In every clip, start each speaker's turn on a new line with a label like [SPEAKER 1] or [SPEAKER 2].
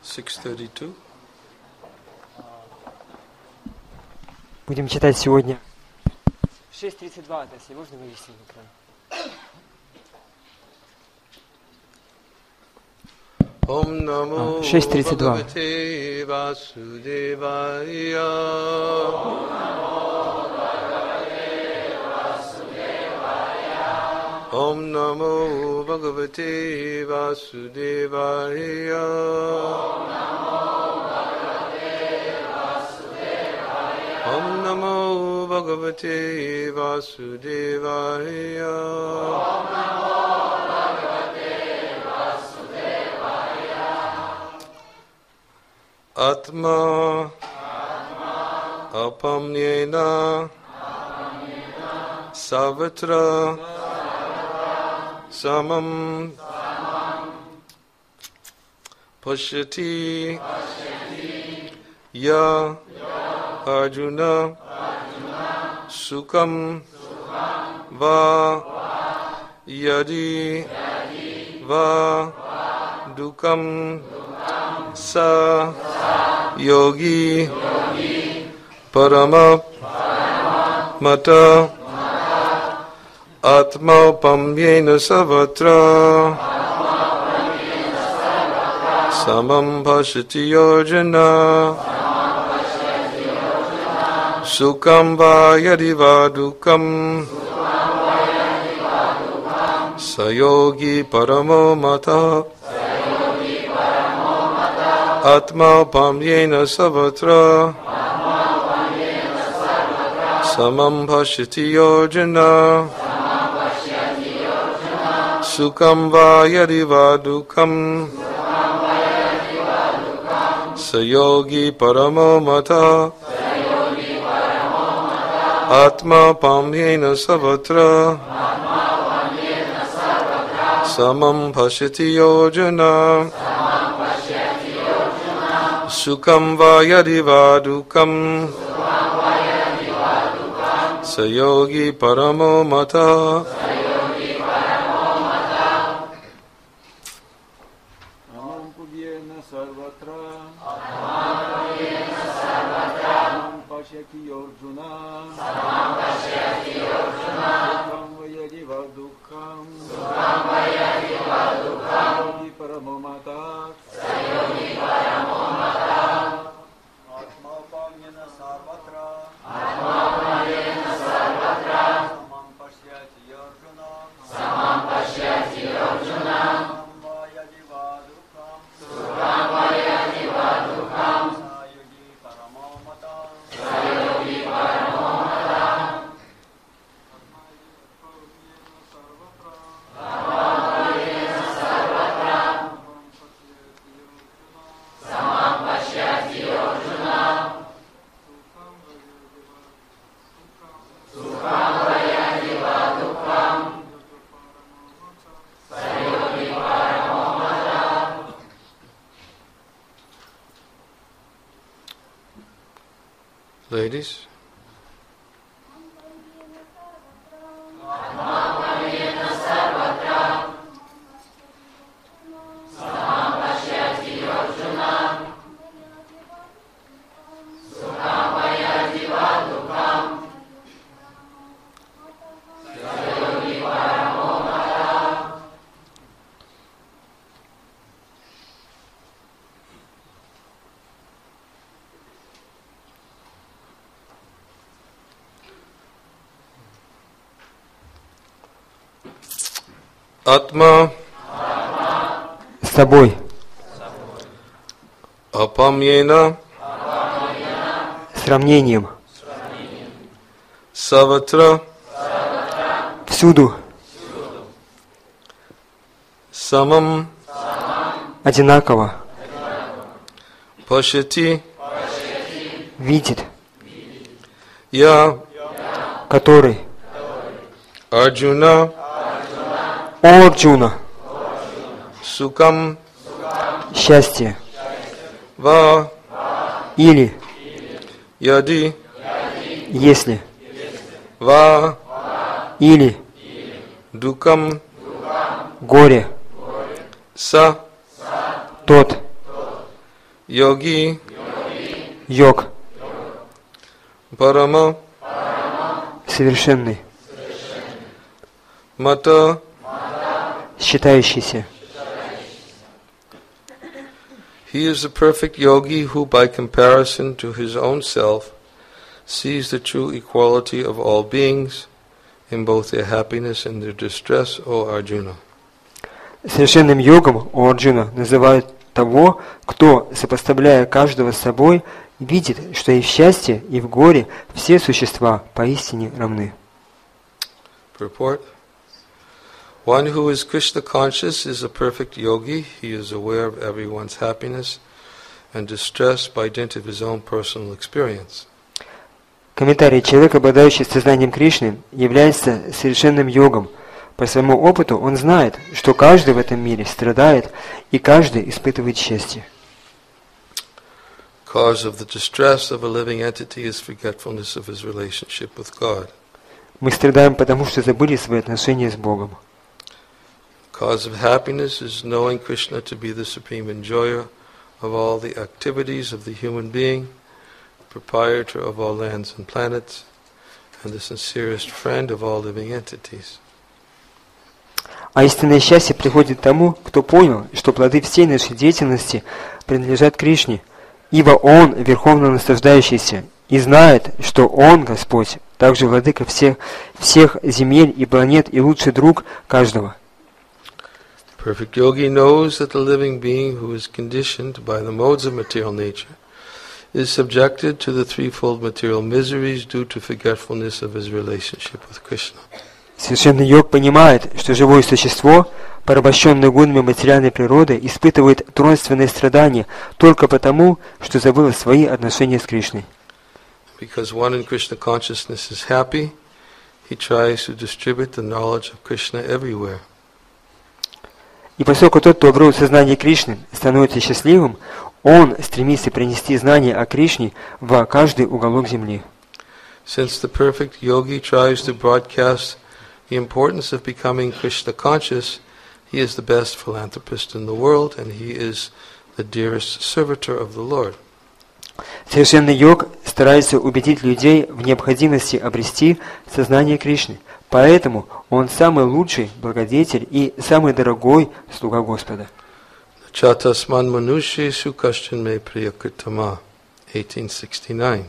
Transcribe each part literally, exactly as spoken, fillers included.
[SPEAKER 1] six thirty-two.
[SPEAKER 2] Будем читать сегодня шесть тридцать два, если можно вывести на экран.
[SPEAKER 1] Om Namo
[SPEAKER 2] шесть тридцать два.
[SPEAKER 1] Bhagavate Vasudevaya. Om Namo Bhagavate Vasudevaya. Om Namo Bhagavate Vasudevaya. Atma apamyena savatra samam pashyati ya Arjuna sukam va yadi va dukam sa yogi parama mata atma pamyena savatra samam pashyati Arjuna sukam va yadi va dukam sayogi paramo mata atma pamyena savatra samam pashyati Arjuna sukam va yadi va dukam sayogi paramo mata atma pamyena savatra samam pashyati Arjuna sukam va yadi va dukam sayogi paramo mata. Ladies. Атма
[SPEAKER 2] с тобой.
[SPEAKER 1] Апамьена
[SPEAKER 2] сравнением.
[SPEAKER 1] Саватра
[SPEAKER 2] всюду.
[SPEAKER 1] Самам
[SPEAKER 2] одинаково.
[SPEAKER 1] Пашати
[SPEAKER 2] видит.
[SPEAKER 1] Я
[SPEAKER 2] который.
[SPEAKER 1] Арджуна
[SPEAKER 2] О Арджуна.
[SPEAKER 1] Сукам
[SPEAKER 2] счастье.
[SPEAKER 1] Ва
[SPEAKER 2] или
[SPEAKER 1] Яди
[SPEAKER 2] если
[SPEAKER 1] Ва
[SPEAKER 2] или
[SPEAKER 1] Дукам
[SPEAKER 2] горе.
[SPEAKER 1] Са
[SPEAKER 2] Тот
[SPEAKER 1] yogi,
[SPEAKER 2] йог,
[SPEAKER 1] parama,
[SPEAKER 2] совершенный,
[SPEAKER 1] mata,
[SPEAKER 2] считающийся.
[SPEAKER 1] he is the perfect yogi who, by comparison to his own self, sees the true equality of all beings in both their happiness and their distress, O Arjuna.
[SPEAKER 2] Совершенным йогом у Арджуна называют того, кто, сопоставляя каждого с собой, видит, что и в счастье, и в горе все существа поистине равны.
[SPEAKER 1] Purport. One who is Krishna conscious is a perfect yogi. He is aware of everyone's happiness and distress by dint of his own personal experience.
[SPEAKER 2] Комментарий. Человек, обладающий сознанием Кришны, является совершенным йогом. По своему опыту он знает, что каждый в этом мире страдает, и каждый испытывает счастье.
[SPEAKER 1] Cause of the distress of a living entity is forgetfulness of his relationship with God.
[SPEAKER 2] Мы страдаем, потому что забыли свои отношения с Богом.
[SPEAKER 1] Cause of happiness is knowing Krishna to be the supreme enjoyer of all the activities of the human being, proprietor of all lands and planets, and the sincerest friend of all living entities.
[SPEAKER 2] А истинное счастье приходит тому, кто понял, что плоды всей нашей деятельности принадлежат Кришне, ибо Он верховно наслаждающийся, и знает, что Он, Господь, также владыка всех, всех земель и планет и лучший друг каждого.
[SPEAKER 1] Perfect yogi knows that the living being who is conditioned by the modes of material nature is subjected to the threefold material miseries due to forgetfulness of his relationship with Krishna.
[SPEAKER 2] Совершенный йог понимает, что живое существо, порабощенное гунами материальной природы, испытывает тройственные страдания только потому, что забыло свои отношения с Кришной.
[SPEAKER 1] Because one in Krishna consciousness is happy, he tries to distribute the knowledge of Krishna everywhere.
[SPEAKER 2] И поскольку тот, кто обрел сознание Кришны, становится счастливым, он стремится принести знания о Кришне в каждый уголок земли.
[SPEAKER 1] Since the perfect yogi tries to broadcast the importance of becoming Krishna conscious, he is the best philanthropist in the world, and he is the dearest servitor of the Lord.
[SPEAKER 2] Совершенный йог старается убедить людей в необходимости обрести сознание Кришны, поэтому он самый лучший благодетель и самый дорогой слуга Господа.
[SPEAKER 1] Chatasman Manusheshu Kashchan Me Priyakritama, eighteen sixty-nine.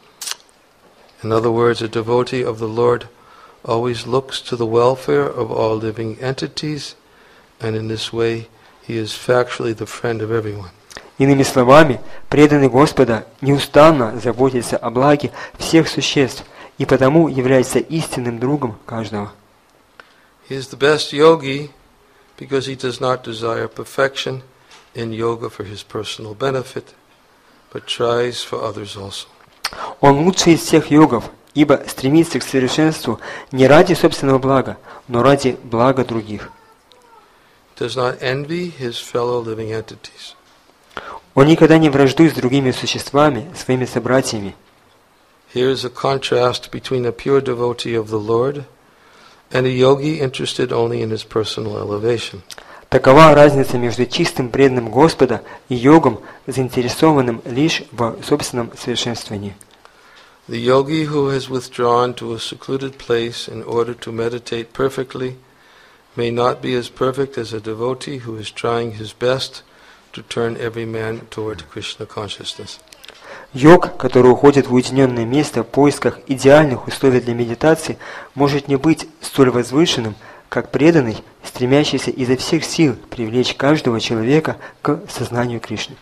[SPEAKER 1] In other words, a devotee of the Lord always looks to the welfare of all living entities, and in this way he is factually the friend of everyone.
[SPEAKER 2] Иными словами, преданный Господа неустанно заботится о благе всех существ и потому является истинным другом каждого.
[SPEAKER 1] He is the best yogi because he does not desire perfection in yoga for his personal benefit, but tries for others also.
[SPEAKER 2] Он лучший из всех йогов, ибо стремится к совершенству не ради собственного блага, но ради блага других.
[SPEAKER 1] Does not envy his fellow living entities.
[SPEAKER 2] Он никогда не враждует с другими существами, своими собратьями.
[SPEAKER 1] Here is a contrast between a pure devotee of the Lord and a yogi interested only in his personal elevation.
[SPEAKER 2] Такова разница между чистым преданным Господа и йогом, заинтересованным лишь в собственном совершенствовании.
[SPEAKER 1] The yogi who has withdrawn to a secluded place in order to meditate perfectly may not be as perfect as a devotee who is trying his best to turn every man toward Krishna consciousness.
[SPEAKER 2] Йог, который уходит в уединенное место в поисках идеальных условий для медитации, может не быть столь возвышенным, как преданный, стремящийся изо всех сил привлечь каждого человека к сознанию Кришны.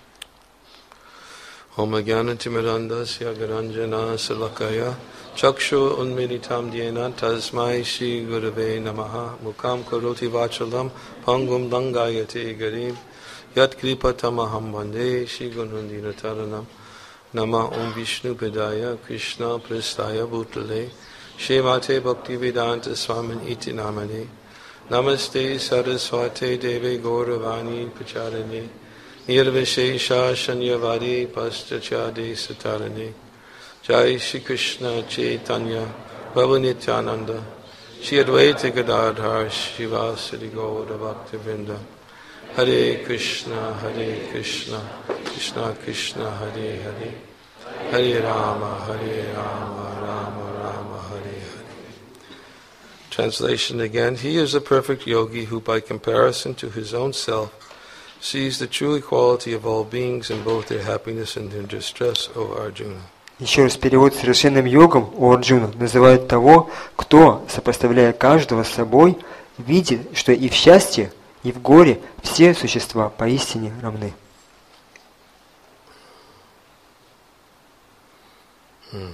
[SPEAKER 1] Om Jnanatimirandasya Garanjana Salakaya Chakshu Unmilitam Dhyena Tasmai Shri Gurave Namaha Mukam Karoti Vachalam Pangum Dangayate Garim Yat Kripatamaham Vande Shri Gunundina Taranam Nama Om Vishnu Pedaya Krishna Prestaya Bhutale Shemate Bhaktivedanta Swamin Iti Namane Namaste Saraswate Deve Gauravani Pacharane Nirvishesha Shanyavari Paschachade Satarane Jai Shri Krishna Chaitanya Prabhu Nityananda Shri Advaita Gadadhar Shivasari Gaura Bhaktivinoda Hare Krishna Hare Krishna Krishna Krishna Hare Hare Hare Rama Hare Rama Rama Rama Hare Hare. Translation again. He is a perfect yogi who by comparison to his own self sees the true equality of all beings in both their happiness and their distress, O Arjuna.
[SPEAKER 2] Еще раз перевод: совершенным йогом у Арджуна называют того, кто, сопоставляя каждого с собой, видит, что и в счастье, и в горе все существа поистине равны.
[SPEAKER 1] Hmm.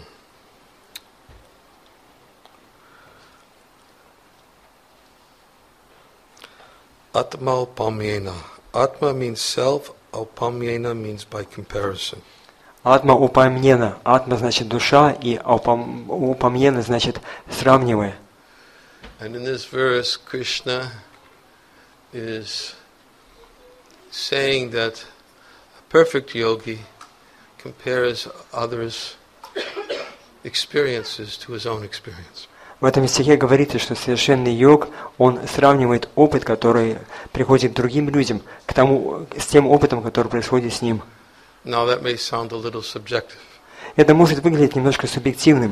[SPEAKER 1] Atma upamyena. Atma means self, upamyena means by comparison.
[SPEAKER 2] Атма упамьена. Атма значит душа, и упамьена значит сравнивая.
[SPEAKER 1] And in this verse, Krishna is saying that a perfect yogi compares others' experiences to his own experience.
[SPEAKER 2] В этом стихе говорится, что совершенный йог, он сравнивает опыт, который приходит к другим людям, к тому, с тем опытом, который происходит с ним.
[SPEAKER 1] Now that may sound a little subjective.
[SPEAKER 2] Это может выглядеть немножко субъективным.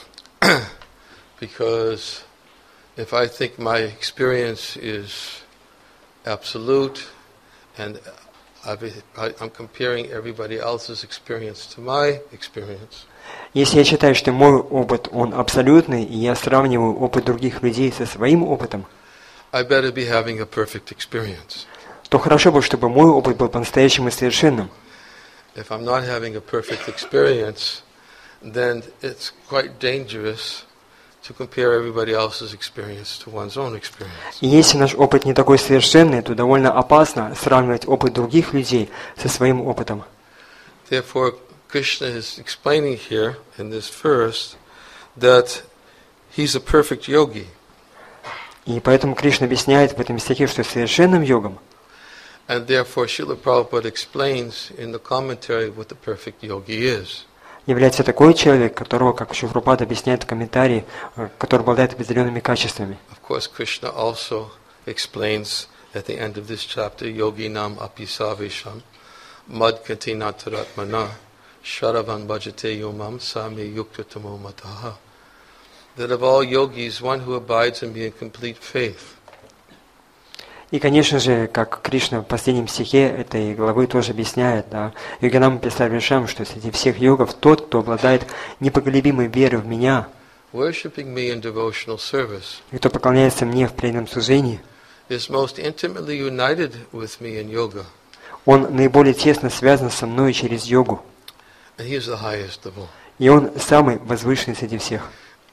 [SPEAKER 1] Because if I think my experience is absolute and I've, I'm comparing everybody else's experience to my experience,
[SPEAKER 2] Если я считаю, что мой опыт, он абсолютный, и я сравниваю опыт других людей со своим опытом,
[SPEAKER 1] I better be having a perfect experience.
[SPEAKER 2] то хорошо бы, чтобы мой опыт был по-настоящему совершенным.
[SPEAKER 1] If I'm not having a perfect experience, then it's quite dangerous to compare everybody else's experience to one's own experience.
[SPEAKER 2] И если наш опыт не такой совершенный, то довольно опасно сравнивать опыт других людей со своим опытом.
[SPEAKER 1] Therefore, Krishna is explaining here in this verse that he's a perfect yogi.
[SPEAKER 2] И поэтому Кришна объясняет в этом стихе, что совершенным йогом,
[SPEAKER 1] And therefore, Srila Prabhupada explains in the commentary what the perfect yogi is.
[SPEAKER 2] является такой человек, которого, как Шрила объясняет в комментарии, который обладает определенными качествами.
[SPEAKER 1] Of course, Krishna also explains at the end of this chapter, Yogi Nam Api Savesham Mad Katina Taratmana Sharavan Bhajate Yomam Sami Yukta Tamo Mataha. That of all yogis, one who abides in me in complete faith.
[SPEAKER 2] И, конечно же, как Кришна в последнем стихе этой главы тоже объясняет, да, Йогинам Писарвишам, что среди всех йогов тот, кто обладает непоколебимой верой в меня,
[SPEAKER 1] Worshipping me in devotional service
[SPEAKER 2] и кто поклоняется мне в преданном служении,
[SPEAKER 1] is most intimately united with me in yoga.
[SPEAKER 2] он наиболее тесно связан со мной через йогу.
[SPEAKER 1] And he is the highest of all.
[SPEAKER 2] И он самый возвышенный среди всех.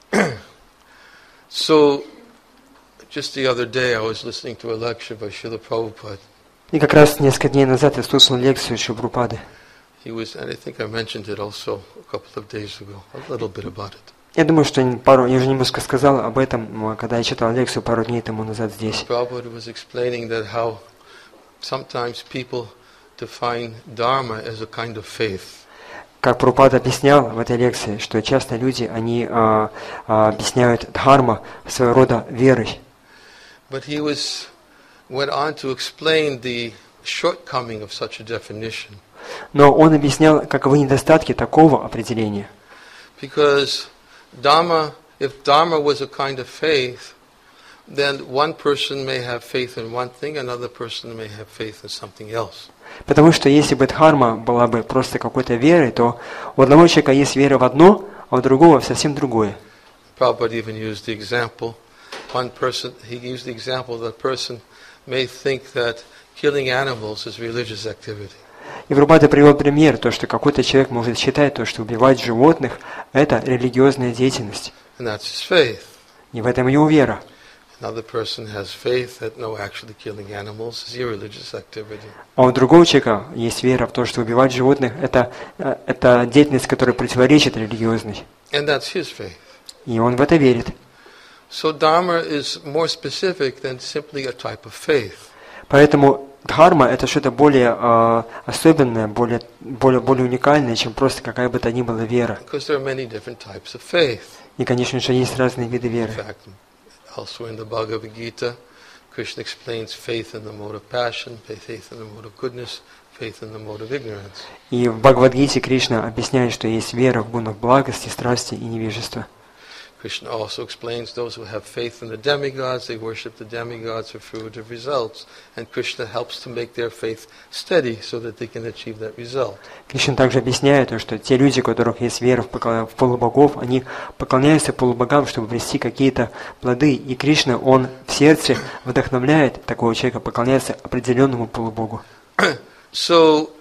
[SPEAKER 1] So, just the other day I was listening to a lecture by Srila Prabhupada.
[SPEAKER 2] И как раз несколько дней назад я слушал лекцию Шрилы.
[SPEAKER 1] He was, and I think I mentioned it also a couple of days ago, a little bit about it.
[SPEAKER 2] Я думаю, что пару, я уже немножко сказал об этом, когда я читал лекцию пару дней тому назад здесь.
[SPEAKER 1] Prabhupada was explaining that how sometimes people define dharma as a kind of faith.
[SPEAKER 2] Как Прабхупада объяснял в этой лекции, что часто люди, они а, а, объясняют дхарма своего рода верой.
[SPEAKER 1] But he was went on to explain the shortcoming of such a definition.
[SPEAKER 2] Но он объяснял, каковы недостатки такого определения.
[SPEAKER 1] Because dharma, if dharma was a kind of faith, then one person may have faith in one thing, another person may have faith in something else.
[SPEAKER 2] Потому что если бы дхарма была бы просто какой-то верой, то у одного человека есть вера в одно, а у другого в совсем другое.
[SPEAKER 1] Prabhupada even used the example. One person, he used the example that a person may think that killing animals is religious activity.
[SPEAKER 2] И Прабхупада привел пример, то, что какой-то человек может считать, то, что убивать животных – это религиозная деятельность.
[SPEAKER 1] And that's his faith.
[SPEAKER 2] И в этом его вера.
[SPEAKER 1] Another person has faith that no, actually killing animals is irreligious activity.
[SPEAKER 2] А у другого человека есть вера в то, что убивать животных – это, это деятельность, которая противоречит религиозной.
[SPEAKER 1] And that's his faith.
[SPEAKER 2] И он в это верит.
[SPEAKER 1] So dharma is more specific than simply a type of faith.
[SPEAKER 2] Поэтому дхарма – это что-то более э, особенное, более, более, более уникальное, чем просто какая бы то ни была вера.
[SPEAKER 1] Because there are many different types of faith.
[SPEAKER 2] И, конечно же, есть разные виды веры.
[SPEAKER 1] In fact, elsewhere in the Bhagavad Gita, Krishna explains faith in the mode of passion, faith in the mode of goodness, faith in the mode of ignorance.
[SPEAKER 2] И в Бхагавад-гите Кришна объясняет, что есть вера в гунах благости, страсти и невежества.
[SPEAKER 1] Krishna also explains those who have faith in the demigods, they worship the demigods for fruitive results. And Krishna helps to make their faith steady so that they can achieve that result.
[SPEAKER 2] Кришна также объясняет, что те люди, у которых есть вера в полубогов, они поклоняются полубогам, чтобы обрести какие-то плоды. И Кришна, он в сердце вдохновляет такого человека поклоняться определенному полубогу.
[SPEAKER 1] So,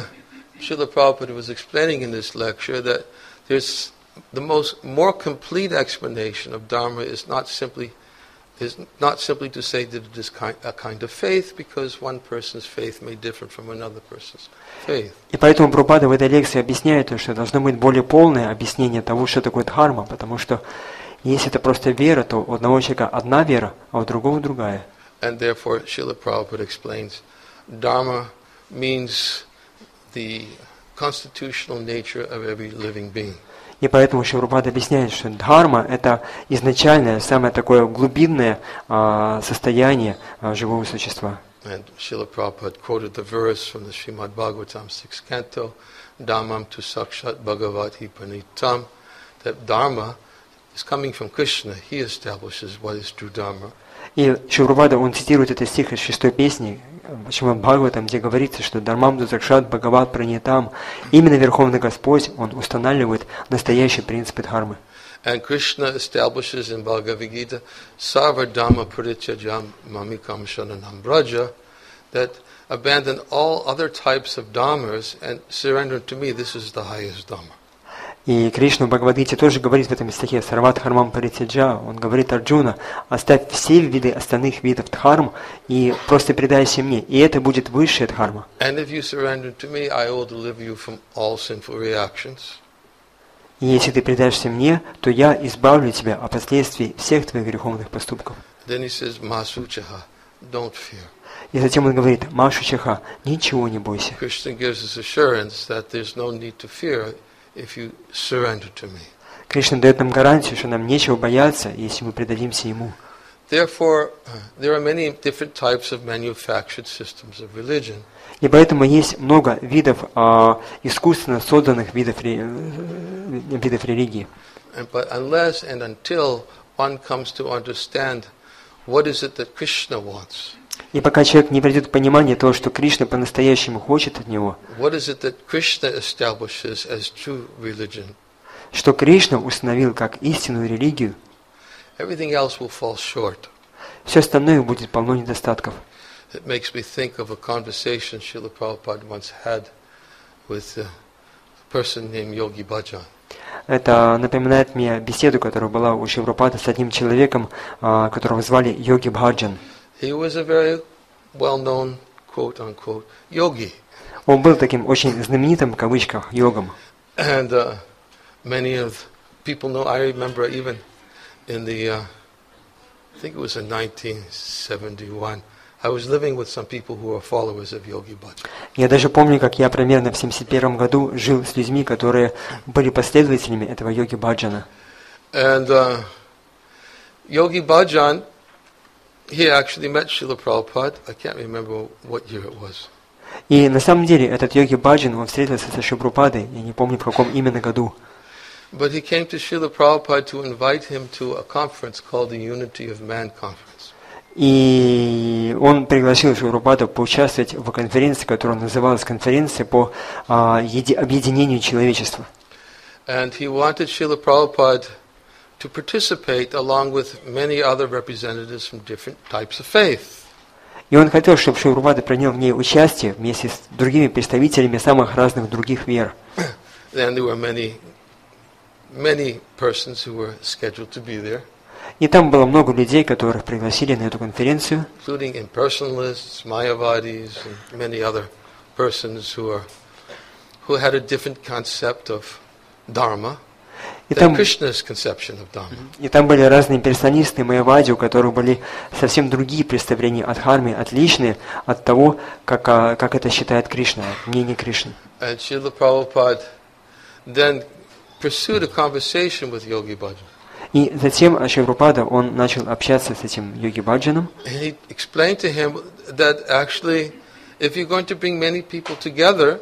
[SPEAKER 1] Srila Prabhupada was explaining in this lecture that there's the most more complete explanation of Dharma is not simply is not simply to say that it is kind, a kind of faith, because one person's faith may differ from another person's faith.
[SPEAKER 2] И поэтому Прабхупада в этой лекции объясняет, что должно быть более полное объяснение того, что такое дхарма, потому что если это просто вера, то у одного человека одна вера, а у другого другая.
[SPEAKER 1] And therefore, Srila Prabhupada explains, Dharma means the constitutional nature of every living being.
[SPEAKER 2] И поэтому Шрила объясняет, что дхарма – это изначальное, самое такое глубинное а, состояние а, живого существа.
[SPEAKER 1] And Srila Prabhupada quoted the verse from the Srimad Bhagavatam sixth canto, Dhammam tu sakshat bhagavati pranitam, that Dharma is coming from Krishna. He establishes what is true Dharma.
[SPEAKER 2] И Шрила, он цитирует этот стих из шестой песни Шримад Бхагаватам, где говорится, что Дharmam tu sakshat bhagavat pranitam, именно Верховный Господь, он устанавливает настоящие принципы дхармы.
[SPEAKER 1] And Krishna establishes in Bhagavad Gita, Sarva Dhamma Parityajam Mamikam Sharanam Braja, that abandon all other types of dhammas and surrender to me, this is the highest dhamma.
[SPEAKER 2] И Кришна в Бхагавад-гите тоже говорит в этом стихе «Сарват дхармам паритяджа», он говорит Арджуна, оставь все виды остальных видов дхарм и просто предайся мне, и это будет высшая дхарма.
[SPEAKER 1] And if you surrender to me, I will deliver you from all sinful reactions.
[SPEAKER 2] И если ты предаешься мне, то я избавлю тебя от последствий всех твоих греховных поступков.
[SPEAKER 1] Then he says, Masuchaha, don't fear.
[SPEAKER 2] И затем он говорит «Машу-чаха, ничего не бойся».
[SPEAKER 1] Krishna gives us assurance that there's no need to fear if you surrender to me.
[SPEAKER 2] Кришна дает нам гарантию, что нам нечего бояться, если мы предадимся Ему.
[SPEAKER 1] Therefore, there are many different types of manufactured systems of religion.
[SPEAKER 2] И поэтому есть много видов а, искусственно созданных видов, ре, видов религии.
[SPEAKER 1] And, but unless and until one comes to understand what is it that Krishna wants,
[SPEAKER 2] И пока человек не придет к пониманию того, что Кришна по-настоящему хочет от него,
[SPEAKER 1] what is it that Krishna establishes as true religion,
[SPEAKER 2] что Кришна установил как истинную религию,
[SPEAKER 1] everything else will fall short.
[SPEAKER 2] все остальное будет полно недостатков.
[SPEAKER 1] It makes me think of a conversation Srila Prabhupada once had with a person named Yogi Bhajan.
[SPEAKER 2] Это напоминает мне беседу, которая была у Шрилы Прабхупады с одним человеком, которого звали Йоги Бхаджан.
[SPEAKER 1] He was a very well-known, quote-unquote, yogi.
[SPEAKER 2] Он был таким очень знаменитым, в кавычках, йогом.
[SPEAKER 1] And uh, many of people know, I remember even in the, uh, I think it was in nineteen seventy-one, I was living with some people who were followers of Yogi Bhajan.
[SPEAKER 2] Я даже помню, как я примерно в семьдесят первом году жил с людьми, которые были последователями этого Йоги Бхаджана.
[SPEAKER 1] And uh, Yogi Bhajan, he actually met Srila Prabhupada. I can't remember what year it was.
[SPEAKER 2] И на самом деле этот Йоги Бхаджан, он встретился со Шрилой Прабхупадой, я не помню в каком именно году.
[SPEAKER 1] But he came to Srila Prabhupada to invite him to a conference called the Unity of Man Conference.
[SPEAKER 2] И он пригласил Шрилу Прабхупаду поучаствовать в конференции, которая называлась «Конференция по а, еди, объединению человечества».
[SPEAKER 1] And he wanted Srila Prabhupada to participate along with many other representatives from different types of faith.
[SPEAKER 2] И он хотел, чтобы Шрила Прабхупада принял в ней участие вместе с другими представителями самых разных других вер.
[SPEAKER 1] And there were many, many persons who were scheduled to be there.
[SPEAKER 2] И там было много людей, которых пригласили на эту конференцию,
[SPEAKER 1] including impersonalists, Mayavadis, and many other persons who are who had a different concept of Dharma
[SPEAKER 2] и
[SPEAKER 1] than
[SPEAKER 2] там,
[SPEAKER 1] Krishna's conception of Dharma.
[SPEAKER 2] и там были разные персонисты, майявади, у которых были совсем другие представления о дхарме, отличные от того, как, как это считает Кришна, мнение Кришны.
[SPEAKER 1] And Srila Prabhupada then pursued a conversation with Yogi Bhajan.
[SPEAKER 2] И затем Шрила Прабхупада, он начал общаться с этим Йоги Бхаджаном.
[SPEAKER 1] And he explained to him that actually if you're going to bring many people together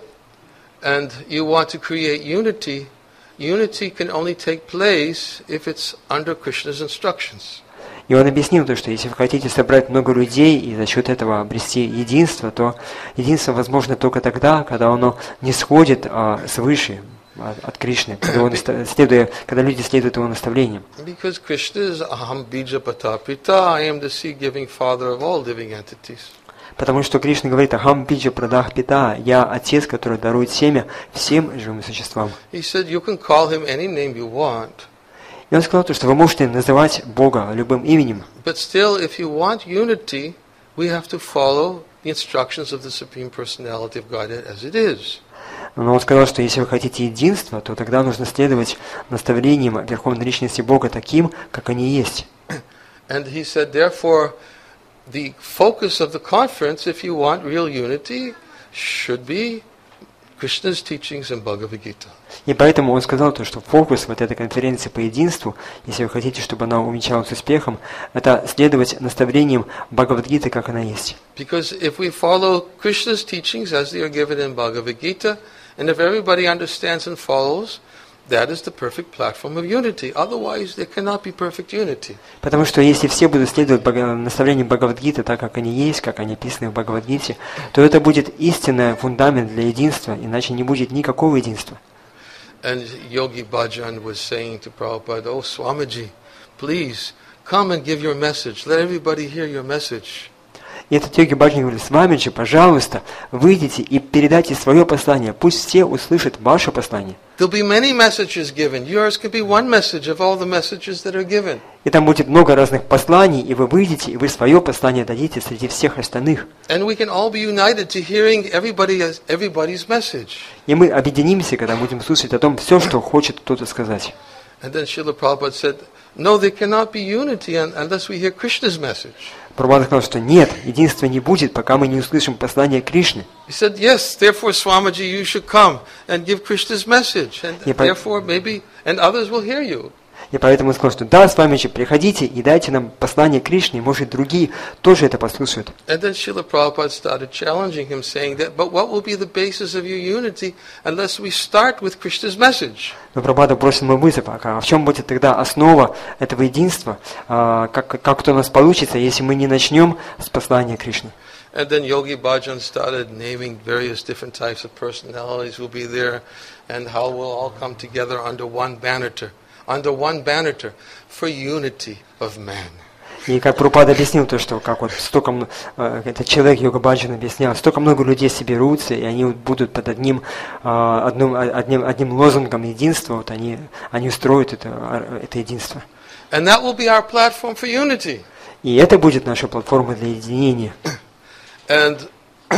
[SPEAKER 1] and you want to create unity, unity can only take place if it's under Krishna's instructions.
[SPEAKER 2] И он объяснил то, что если вы хотите собрать много людей и за счет этого обрести единство, то единство возможно только тогда, когда оно не сходит а, свыше от, от Кришны, когда, он, следуя, когда люди следуют его наставлениям.
[SPEAKER 1] Because Krishna is aham bija pata pita, I am the seed-giving father of all living entities.
[SPEAKER 2] Потому что Кришна говорит: «Ахам биджа прадах пита», «Я отец, который дарует семя всем живым существам».
[SPEAKER 1] He said, you can call him any name you want.
[SPEAKER 2] И он сказал, что вы можете называть Бога любым именем.
[SPEAKER 1] But still, if you want unity, we have to follow the instructions of the Supreme Personality of Godhead as it is.
[SPEAKER 2] Но он сказал, что если вы хотите единства, то тогда нужно следовать наставлениям Верховной Личности Бога таким, как они есть.
[SPEAKER 1] And he said, therefore, the focus of the conference, if you want real unity, should be Krishna's teachings in Bhagavad Gita.
[SPEAKER 2] И поэтому он сказал, то, что фокус вот этой конференции по единству, если вы хотите, чтобы она увенчалась успехом, это следовать наставлениям Бхагавад-гиты, как она есть.
[SPEAKER 1] Because if we follow Krishna's teachings as they are given in Bhagavad Gita, and if everybody understands and follows, that is the perfect platform of unity. Otherwise, there cannot be perfect unity.
[SPEAKER 2] Потому что если все будут следовать наставлениям Бхагавад-гиты так, как они есть, как они описаны в Бхагавад-гите, то это будет истинный фундамент для единства, иначе не будет никакого единства.
[SPEAKER 1] And Yogi Bhajan was saying to Prabhupada, oh Swamiji, please come and give your message. Let everybody hear your message.
[SPEAKER 2] И этот Йоги Баджан говорит: «Свамиджи, пожалуйста, выйдите и передайте свое послание. Пусть все услышат ваше послание».
[SPEAKER 1] There'll be many messages given. Yours could be one message of all the messages that are given.
[SPEAKER 2] И там будет много разных посланий, и вы выйдете, и вы свое послание дадите среди всех остальных.
[SPEAKER 1] And we can all be united to hearing everybody, everybody's message.
[SPEAKER 2] И мы объединимся, когда будем слушать о том, все, что хочет кто-то сказать.
[SPEAKER 1] And then Srila Prabhupada said, no, there cannot be unity unless we hear Krishna's message.
[SPEAKER 2] Прабхупада сказал, что нет, единства не будет, пока мы не услышим послание Кришны.
[SPEAKER 1] He said, yes, therefore, Swamiji, you should come and give Krishna's message. And therefore, maybe, and others will hear you.
[SPEAKER 2] И поэтому он сказал, что да, Свамиджи, приходите и дайте нам послание Кришны, и, может, другие тоже это послушают.
[SPEAKER 1] And then Srila Prabhupada started challenging him, saying that, but what will be the basis of your unity unless we start with Krishna's message?
[SPEAKER 2] Но Прабхупада бросил ему вызов, а в чем будет тогда основа этого единства, а, как, как это у нас получится, если мы не начнем с послания Кришны?
[SPEAKER 1] And then Yogi Bhajan started naming various different types of personalities who will be there, and how we'll all come together under one banner. Under one banner for unity of man.
[SPEAKER 2] И как Прабхупада объяснил то, что как вот столько, э, этот человек Йога Баджан объяснял, столько много людей соберутся, и они будут под одним, э, одним, одним, одним лозунгом единства, вот они, они устроят это, это единство.
[SPEAKER 1] And that will be our platform for unity.
[SPEAKER 2] И это будет наша платформа для единения.
[SPEAKER 1] And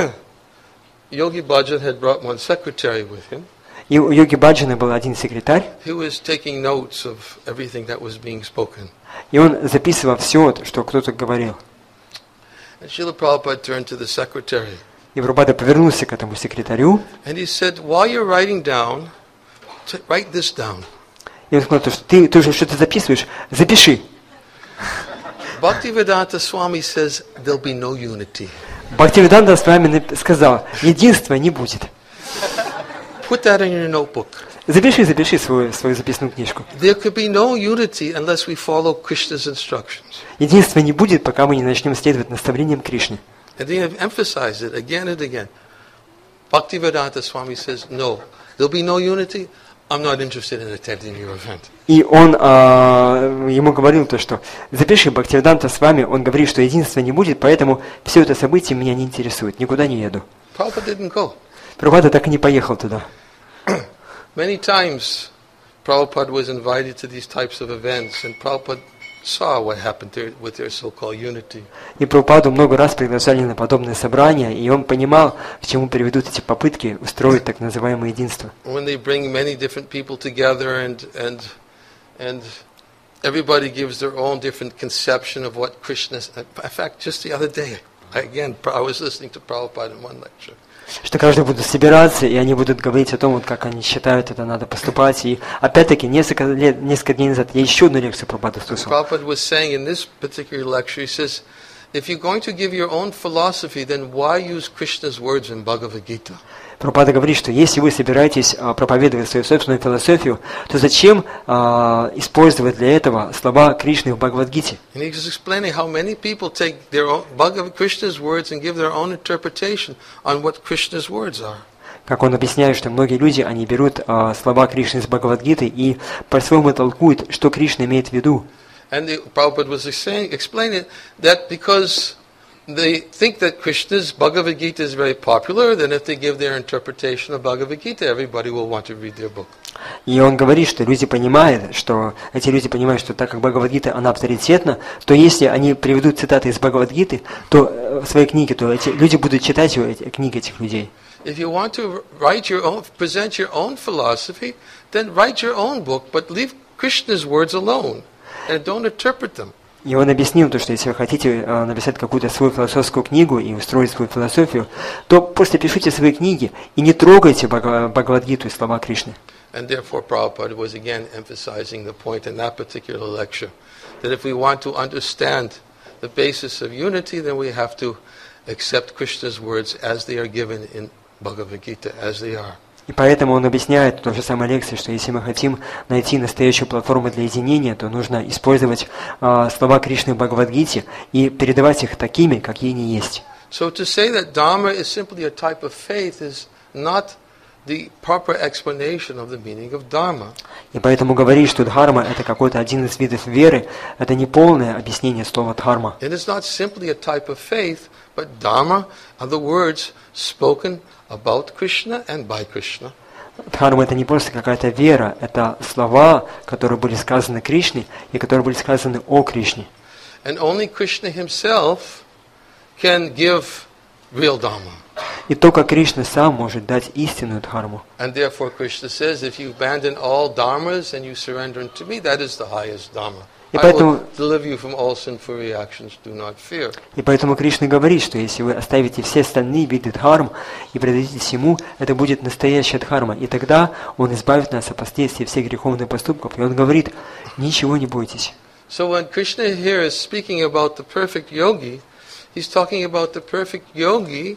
[SPEAKER 1] Yogi Bhajan had brought one secretary with him.
[SPEAKER 2] И у Йоги Баджана был один секретарь,
[SPEAKER 1] he was taking notes of everything that was being spoken.
[SPEAKER 2] И он записывал все, что кто-то говорил.
[SPEAKER 1] And Srila Prabhupada turned to the secretary.
[SPEAKER 2] И Прабхупада повернулся к этому секретарю.
[SPEAKER 1] And he said, while you're writing down, write this down.
[SPEAKER 2] И он сказал, что ты, ты уже что-то записываешь, запиши.
[SPEAKER 1] Bhaktivedanta Swami says there'll be no unity.
[SPEAKER 2] Бхактивиданта Свами сказал, единства не будет.
[SPEAKER 1] Put that in your notebook.
[SPEAKER 2] Запиши, запиши свою, свою записную книжку.
[SPEAKER 1] There could be no unity unless we follow Krishna's instructions.
[SPEAKER 2] Единства не будет, пока мы не начнем следовать наставлениям Кришны.
[SPEAKER 1] And they have emphasized it again and again. Bhaktivedanta Swami says, no, there'll be no unity. I'm not interested in attending your event.
[SPEAKER 2] И он а, ему говорил то, что запиши, Бхактивиданта Свами, он говорит, что единства не будет, поэтому все это событие меня не интересует, никуда не еду.
[SPEAKER 1] Prabhupada didn't go.
[SPEAKER 2] Прабхупада так и не поехал туда.
[SPEAKER 1] Many times Prabhupada was invited to these types of events, and Prabhupada saw what happened there with their so-called unity.
[SPEAKER 2] И Прабхупаду много раз приглашали на подобные собрания, и он понимал, к чему приведут эти попытки устроить так называемое единство.
[SPEAKER 1] When they bring many different people together, and and and everybody gives their own different conception of what Krishna. In fact, just the other day, again, I was listening to Prabhupada in one lecture.
[SPEAKER 2] Что каждый будет собираться, и они будут говорить о том, вот как они считают, это надо поступать. И опять-таки, несколько лет, несколько дней назад я еще одну лекцию Прабхупады слушал.
[SPEAKER 1] Prabhupada was saying in this particular lecture, he says, if you're going to give your own philosophy, then why use Krishna's words in Bhagavad Gita?
[SPEAKER 2] Прабхупада говорит, что если вы собираетесь а, проповедовать свою собственную философию, то зачем а, использовать для этого слова Кришны в Бхагавад-гите?
[SPEAKER 1] And he's explaining how many people take their own Bhagavad Krishna's words and give their own interpretation on what Krishna's words are.
[SPEAKER 2] Как он объясняет, что многие люди, они берут а, слова Кришны из Бхагавад-гиты и по-своему толкуют, что Кришна имеет в виду.
[SPEAKER 1] And the Prabhupada was saying, explaining that because they think that Krishna's Bhagavad Gita is very popular, then if they give their interpretation of Bhagavad Gita, everybody will want to read their book.
[SPEAKER 2] И он говорит, что люди понимают, что эти люди понимают, что так как Бхагавад-гита, она авторитетна, то если они приведут цитаты из Бхагавад-гиты, то э, в своей книге, то эти люди будут читать его, эти, книги этих людей.
[SPEAKER 1] If you want to write your own, present your own philosophy, then write your own book, but leave Krishna's words alone and don't interpret them.
[SPEAKER 2] И он объяснил то, что если вы хотите э, написать какую-то свою философскую книгу и устроить свою философию, то просто пишите свои книги и не трогайте Бхагавад-гиту и слова Кришны.
[SPEAKER 1] And therefore Prabhupada was again emphasizing the point in that particular lecture, that if we want to understand the basis of unity, then we have to accept Krishna's words as they are given in Bhagavad Gita, as they are.
[SPEAKER 2] И поэтому он объясняет в той же самой лекции, что если мы хотим найти настоящую платформу для единения, то нужно использовать э, слова Кришны в Бхагавад-гите и передавать их такими, какие они есть.
[SPEAKER 1] So to say that Dharma is simply a type of faith is not the proper explanation of the meaning of Dharma.
[SPEAKER 2] И поэтому говорить, что дхарма – это какой-то один из видов веры, это не полное объяснение слова дхарма.
[SPEAKER 1] It is not simply a type of faith, but Dharma are the words spoken about Krishna and by Krishna.
[SPEAKER 2] Дхарма – это не просто какая-то вера, это слова, которые были сказаны Кришне и которые были сказаны о Кришне.
[SPEAKER 1] And only Krishna himself can give real Dharma.
[SPEAKER 2] И только Кришна сам может дать истинную дхарму.
[SPEAKER 1] And therefore Krishna says, if you abandon all dharmas and you surrender unto me, that is the highest dharma.
[SPEAKER 2] И
[SPEAKER 1] I
[SPEAKER 2] поэтому,
[SPEAKER 1] will deliver you from all sinful reactions, do not fear.
[SPEAKER 2] и поэтому Кришна говорит, что если вы оставите все остальные виды дхарм и предадитесь ему, это будет настоящая дхарма. И тогда он избавит нас от последствий всех греховных поступков. И он говорит, ничего не бойтесь.
[SPEAKER 1] So when Krishna here is speaking about the perfect yogi, he's talking about the perfect yogi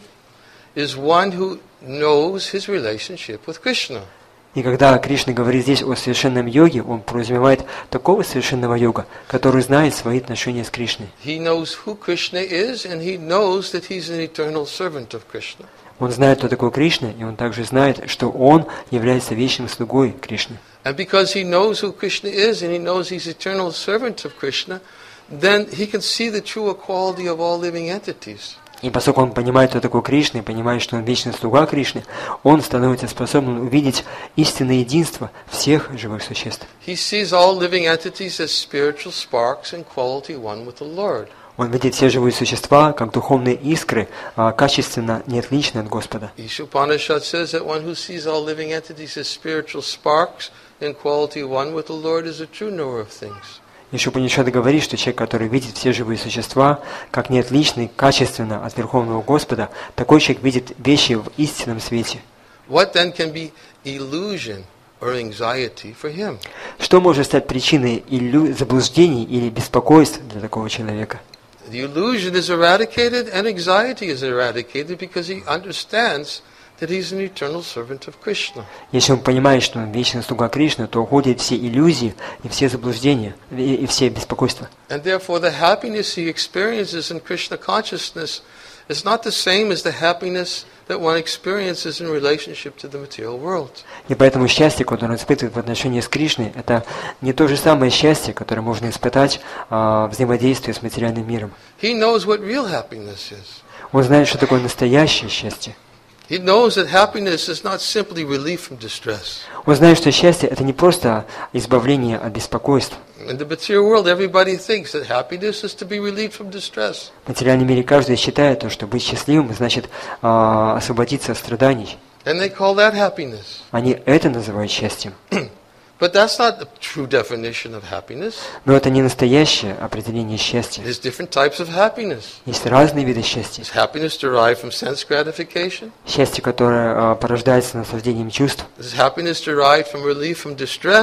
[SPEAKER 1] is one who knows his relationship with Krishna.
[SPEAKER 2] И когда Кришна говорит здесь о совершенном йоге, он подразумевает такого совершенного йога, который знает свои отношения с Кришной.
[SPEAKER 1] He knows who Krishna is, and he knows that he's an eternal servant of Krishna.
[SPEAKER 2] Он знает, кто такой Кришна, и он также знает, что он является вечным слугой Кришны.
[SPEAKER 1] And because he knows who Krishna is, and he knows he's eternal servant of Krishna, then he can see the true equality of all living entities.
[SPEAKER 2] И поскольку он понимает, кто такой Кришна, и понимает, что он вечный слуга Кришны, он становится способным увидеть истинное единство всех живых существ.
[SPEAKER 1] He sees all living entities as spiritual sparks in quality one with the Lord.
[SPEAKER 2] Он видит все живые существа как духовные искры, качественно не отличные от Господа.
[SPEAKER 1] Isha Upanishad says that one who sees all living entities as spiritual sparks in quality one with the Lord is a true knower of things.
[SPEAKER 2] Еще Упанишад говорит, что человек, который видит все живые существа, как не отличный, качественно от Верховного Господа, такой человек видит вещи в истинном свете.
[SPEAKER 1] What then can be illusion or anxiety for him?
[SPEAKER 2] Что может стать причиной иллю... заблуждений или беспокойств для такого человека?
[SPEAKER 1] The illusion is eradicated and anxiety is eradicated because he understands that he's an eternal servant of Krishna.
[SPEAKER 2] Если он понимает, что он вечный слуга Кришны, то уходят все иллюзии и все заблуждения и, и все беспокойства.
[SPEAKER 1] And therefore the happiness he experiences in Krishna consciousness is not the same as the happiness that one experiences in relationship to the material world.
[SPEAKER 2] И поэтому счастье, которое он испытывает в отношении с Кришной, это не то же самое счастье, которое можно испытать в взаимодействии с материальным миром.
[SPEAKER 1] He knows what real happiness is.
[SPEAKER 2] Он знает, что такое настоящее счастье.
[SPEAKER 1] He knows that happiness is not simply relief from distress.
[SPEAKER 2] Он знает, что счастье – это не просто избавление от беспокойств.
[SPEAKER 1] In the material world, everybody thinks that happiness is to be relieved from distress.
[SPEAKER 2] В материальном мире каждый считает, то, что быть счастливым значит а, освободиться от страданий.
[SPEAKER 1] And they call that happiness.
[SPEAKER 2] Они это называют счастьем.
[SPEAKER 1] But that's not the true definition of happiness.
[SPEAKER 2] Но это не настоящее определение счастья.
[SPEAKER 1] There's different types of happiness.
[SPEAKER 2] Есть разные виды счастья.
[SPEAKER 1] Is happiness derived from sense gratification?
[SPEAKER 2] Счастье, которое а, порождается наслаждением чувств.
[SPEAKER 1] Is happiness derived from relief from distress?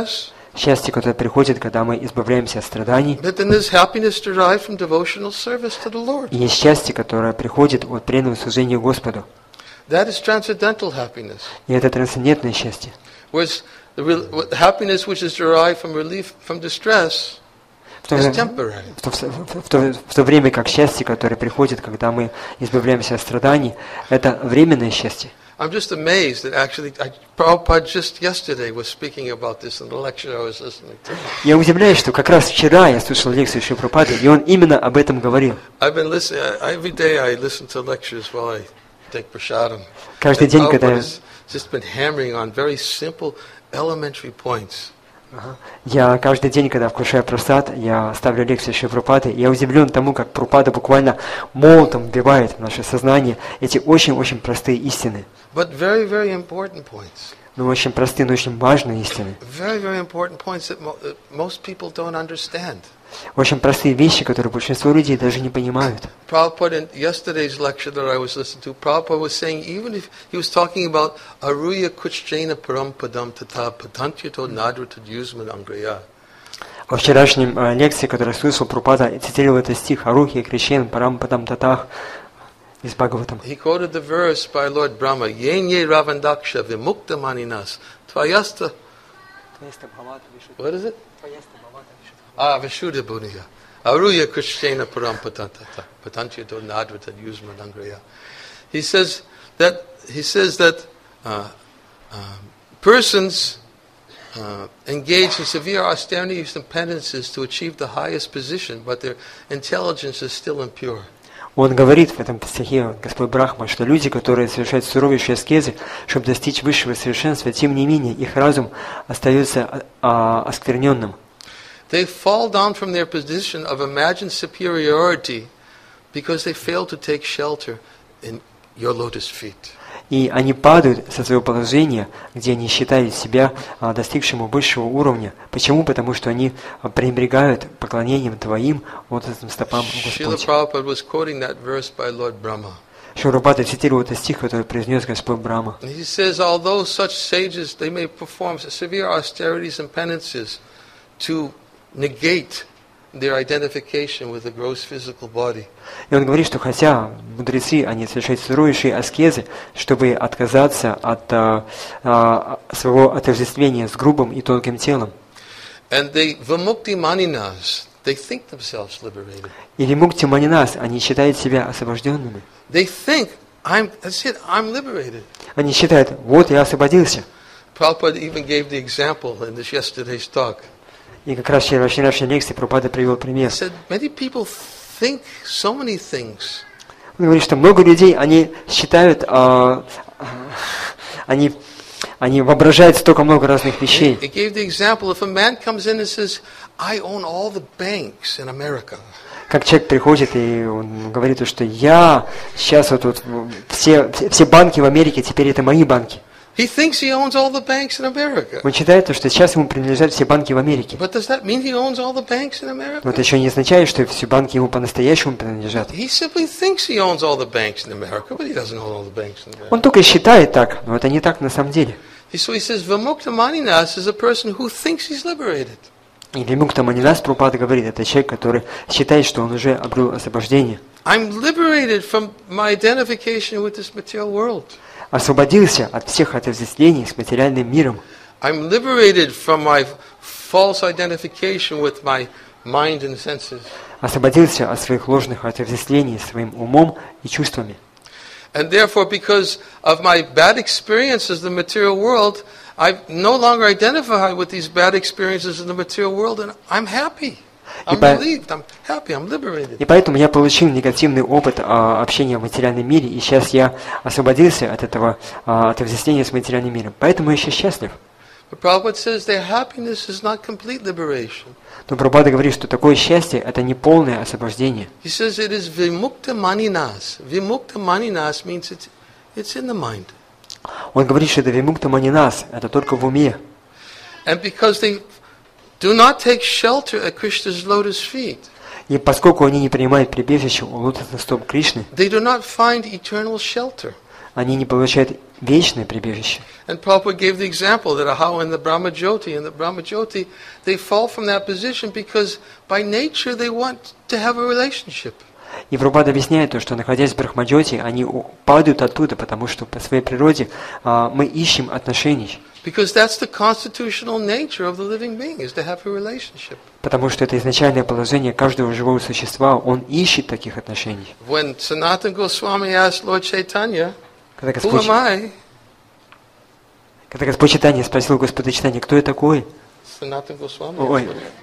[SPEAKER 2] счастье, которое приходит, когда мы избавляемся от страданий.
[SPEAKER 1] But then there's happiness derived from devotional service to the Lord.
[SPEAKER 2] И есть счастье, которое приходит от преданного служения Господу.
[SPEAKER 1] That is transcendental happiness.
[SPEAKER 2] И это трансцендентное счастье.
[SPEAKER 1] Whereas the re- happiness which is derived from relief from distress
[SPEAKER 2] В то,
[SPEAKER 1] is temporary.
[SPEAKER 2] в, то, в, то, в то время как счастье, которое приходит, когда мы избавляемся от страданий, это временное счастье.
[SPEAKER 1] I'm just amazed that actually I, Prabhupada just yesterday was speaking about this in the lecture I was listening to.
[SPEAKER 2] Я удивляюсь, что как раз вчера я слушал лекцию Шри Прабхупады, и он именно об этом говорил.
[SPEAKER 1] I've been listening, I, every day I listen to lectures while I take prasadam.
[SPEAKER 2] Каждый
[SPEAKER 1] And
[SPEAKER 2] день, когда
[SPEAKER 1] Prabhupada
[SPEAKER 2] я...
[SPEAKER 1] has just been hammering on very simple, elementary points.
[SPEAKER 2] Я каждый день, когда вкушаю прасад, я ставлю лекцию Шри Прабхупады, и я удивлен тому, как Прабхупада буквально молотом вбивает в наше сознание эти очень-очень простые истины.
[SPEAKER 1] But very, very important points.
[SPEAKER 2] Ну, очень простые, но очень важные истины.
[SPEAKER 1] Very, very important points that, mo- that most people don't understand.
[SPEAKER 2] Очень простые вещи, которые большинство людей даже не понимают.
[SPEAKER 1] Prabhupada, in yesterday's lecture that I was listening to, Prabhupada was saying, even if he was talking about Aruya Kuchjena Parampadam Tata Patantyato Nadrata Yusman Angreya.
[SPEAKER 2] Во вчерашнем э, лекции, которую я слышал, Прабхупада цитировал этот стих «Арухи Кришен Парампадам Татах» из Бхагаватам.
[SPEAKER 1] He quoted the verse by Lord Brahma, Yenye Ravandaksha Vimukta Maninas Tvayasta. What is it? Ah, Vishuddha Buniya. Aruya Krishna Parampatata Patantyato Nadvata Yusman Angreya. He says that he says that uh, um, persons uh, engage in severe austerities and penances to achieve the highest position, but their intelligence is still impure.
[SPEAKER 2] Он говорит в этом стихе, Господь Брахма, что люди, которые совершают суровейшие аскезы, чтобы достичь высшего совершенства, тем не менее их разум остается а, оскверненным.
[SPEAKER 1] They fall down from their position of imagined superiority because they fail to take shelter in your lotus feet.
[SPEAKER 2] И они падают со своего положения, где они считают себя а, достигшим высшего уровня. Почему? Потому что они а, пренебрегают поклонением Твоим лотосным стопам
[SPEAKER 1] Srila
[SPEAKER 2] Господь.
[SPEAKER 1] Prabhupada was quoting that verse by Lord Brahma.
[SPEAKER 2] Шрила Прабхупада цитировал этот стих, который произнес Господь Брахма.
[SPEAKER 1] And he says, although such sages, they may perform severe austerities and penances to negate their identification with the gross physical body.
[SPEAKER 2] И он говорит, что хотя мудрецы, они совершают суровейшие аскезы, чтобы отказаться от а, а, своего отождествления с грубым и тонким телом.
[SPEAKER 1] And they, vimukti maninas, they think themselves liberated.
[SPEAKER 2] Или мукти манинас, они считают себя освобожденными.
[SPEAKER 1] They think, I'm, that's it, I'm liberated.
[SPEAKER 2] Они считают, вот я освободился.
[SPEAKER 1] Prabhupada even gave the example in this yesterday's talk.
[SPEAKER 2] И как раз в вчерашней лекции Прабхупада привел пример.
[SPEAKER 1] He said, many people think so many things.
[SPEAKER 2] Он говорит, что много людей, они считают, а, а, они, они воображают столько много разных вещей.
[SPEAKER 1] He gave the example, if a man comes in and says, I own all the banks in America.
[SPEAKER 2] Как человек приходит и он говорит, что я сейчас вот тут все, все банки в Америке, теперь это мои банки.
[SPEAKER 1] He thinks he owns all the banks in America.
[SPEAKER 2] Он считает, что сейчас ему принадлежат все банки в Америке.
[SPEAKER 1] But does that mean he owns all the banks in America?
[SPEAKER 2] Но это еще не означает, что все банки ему по-настоящему принадлежат.
[SPEAKER 1] He simply thinks he owns all the banks in America, but he doesn't own all the banks in America.
[SPEAKER 2] Он только считает так, но это не так на самом деле.
[SPEAKER 1] So he says, Vimukta Maninas is a person who thinks he's liberated.
[SPEAKER 2] И Вимукта Манинас, Прабхупада говорит, это человек, который считает, что он уже обрел освобождение.
[SPEAKER 1] I'm liberated from my identification with this material world.
[SPEAKER 2] Освободился от всех отождествлений с материальным миром.
[SPEAKER 1] I'm liberated from my false identification with my mind and senses.
[SPEAKER 2] Освободился от своих ложных отождествлений своим умом и чувствами.
[SPEAKER 1] And therefore, because of my bad experiences in the material world, I no longer identify with these bad experiences in the material world, and I'm happy. I'm relieved. I'm happy. I'm liberated.
[SPEAKER 2] И поэтому я получил негативный опыт а, общения в материальном мире, и сейчас я освободился от этого а, отождествления с материальным миром. Поэтому я сейчас счастлив.
[SPEAKER 1] But Prabhupada says their happiness is not complete liberation.
[SPEAKER 2] Но Прабхупада говорит, что такое счастье – это не полное освобождение.
[SPEAKER 1] He says it is vimukta maninas. Vimukta maninas means it's, it's in the mind.
[SPEAKER 2] Он говорит, что это вимукта манинас, это только в уме.
[SPEAKER 1] And because they do not take shelter at Krishna's lotus feet,
[SPEAKER 2] И поскольку они не принимают прибежище у лотосных стоп Кришны,
[SPEAKER 1] they do not find eternal shelter.
[SPEAKER 2] они не получают вечное прибежище.
[SPEAKER 1] And Prabhupada gave the example that how in the Brahmajyoti, in the Brahmajyoti, they fall from that position because by nature they want to have a relationship.
[SPEAKER 2] И Прабхупада объясняет то, что, находясь в Брахмаджоте, они падают оттуда, потому что по своей природе а, мы ищем отношений.
[SPEAKER 1] Because that's the constitutional nature of the living being, is to have a relationship.
[SPEAKER 2] Потому что это изначальное положение каждого живого существа, он ищет таких отношений.
[SPEAKER 1] When Sanatana Goswami asked Lord Chaitanya,
[SPEAKER 2] Когда
[SPEAKER 1] who
[SPEAKER 2] Господь,
[SPEAKER 1] am I?
[SPEAKER 2] когда Господь Чайтанья спросил Господа Чайтаньи, кто я такой?
[SPEAKER 1] Sanatana Goswami.
[SPEAKER 2] Ой.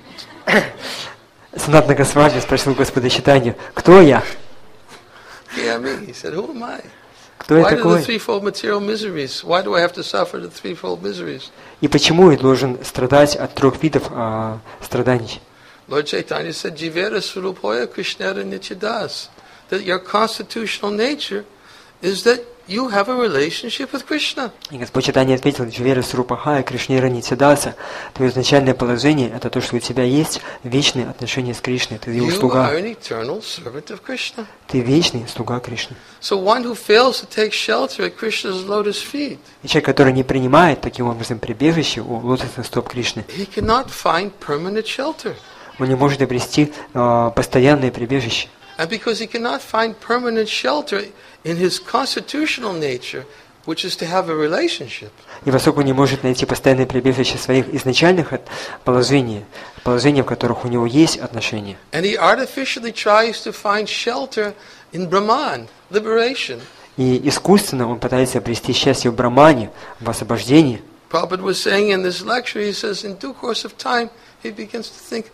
[SPEAKER 2] Санатана Госвами спросил Господа Чайтанью, кто я?
[SPEAKER 1] Yeah, me. He said, who am I?
[SPEAKER 2] Кто я
[SPEAKER 1] Why do the
[SPEAKER 2] такой?
[SPEAKER 1] threefold material miseries? Why do I have to suffer the threefold miseries?
[SPEAKER 2] И почему я должен страдать от трех видов а, страданий?
[SPEAKER 1] Lord Chaitanya said, Jivera Suruphoya Krishnera Nityadas. That your constitutional nature is that you have a relationship with Krishna.
[SPEAKER 2] И Господь Чайтанья ответил, Дживера Сурупахая, Кришнера Нитядаса, твое изначальное положение – это то, что у тебя есть вечные отношения с Кришной, ты его
[SPEAKER 1] You
[SPEAKER 2] слуга,
[SPEAKER 1] are an eternal servant of Krishna.
[SPEAKER 2] ты вечный слуга Кришны.
[SPEAKER 1] So one who fails to take shelter at Krishna's lotus feet,
[SPEAKER 2] И человек, который не принимает таким образом прибежище у лотосных стоп Кришны,
[SPEAKER 1] he cannot find permanent shelter.
[SPEAKER 2] он не может обрести э, постоянное прибежище.
[SPEAKER 1] And because he cannot find permanent shelter in his constitutional nature, which is to have a relationship,
[SPEAKER 2] И поскольку он не может найти постоянное прибежище своих изначальных от- положений, положений, в которых у него есть отношения,
[SPEAKER 1] and he artificially tries to find shelter in Brahman, liberation.
[SPEAKER 2] и искусственно он пытается обрести счастье в Брамане, в освобождении,
[SPEAKER 1] Prabhupada was saying in this lecture, he says, in due course of time, he begins to think,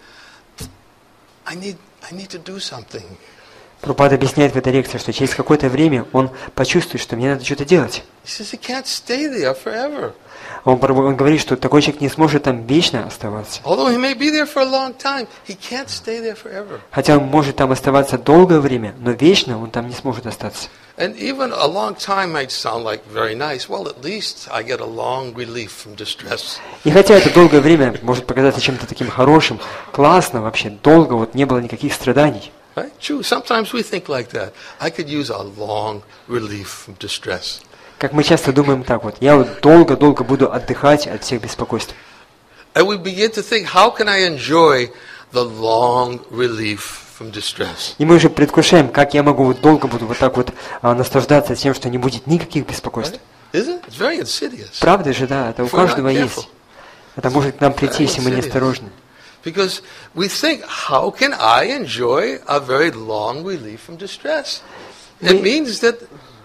[SPEAKER 1] I need, I need to do something.
[SPEAKER 2] Прабхупада объясняет в этой лекции, что через какое-то время он почувствует, что мне надо что-то делать.
[SPEAKER 1] He says he can't stay there forever.
[SPEAKER 2] Он, пр- он говорит, что такой человек не сможет там вечно оставаться.
[SPEAKER 1] Although he may be there for a long time, he can't stay there forever.
[SPEAKER 2] Хотя он может там оставаться долгое время, но вечно он там не сможет остаться.
[SPEAKER 1] And even a long time might sound like very nice. Well, at least I get a long relief from distress.
[SPEAKER 2] И хотя это долгое время может показаться чем-то таким хорошим, классно вообще, долго вот не было никаких страданий.
[SPEAKER 1] Right? True. Sometimes we think like that. I could use a long relief from distress.
[SPEAKER 2] Как мы часто думаем так вот, я вот долго-долго буду отдыхать от всех беспокойств.
[SPEAKER 1] And we begin to think, how can I enjoy the long relief from distress?
[SPEAKER 2] И мы уже предвкушаем, как я могу вот долго буду вот так вот а, наслаждаться тем, что не будет никаких беспокойств.
[SPEAKER 1] Right? Isn't it? It's very insidious.
[SPEAKER 2] Правда же, да, это у
[SPEAKER 1] If we're not
[SPEAKER 2] каждого
[SPEAKER 1] careful.
[SPEAKER 2] есть. Это может к нам прийти, если мы неосторожны.
[SPEAKER 1] Because we think, how can I enjoy a very long relief from distress? It
[SPEAKER 2] We-
[SPEAKER 1] means that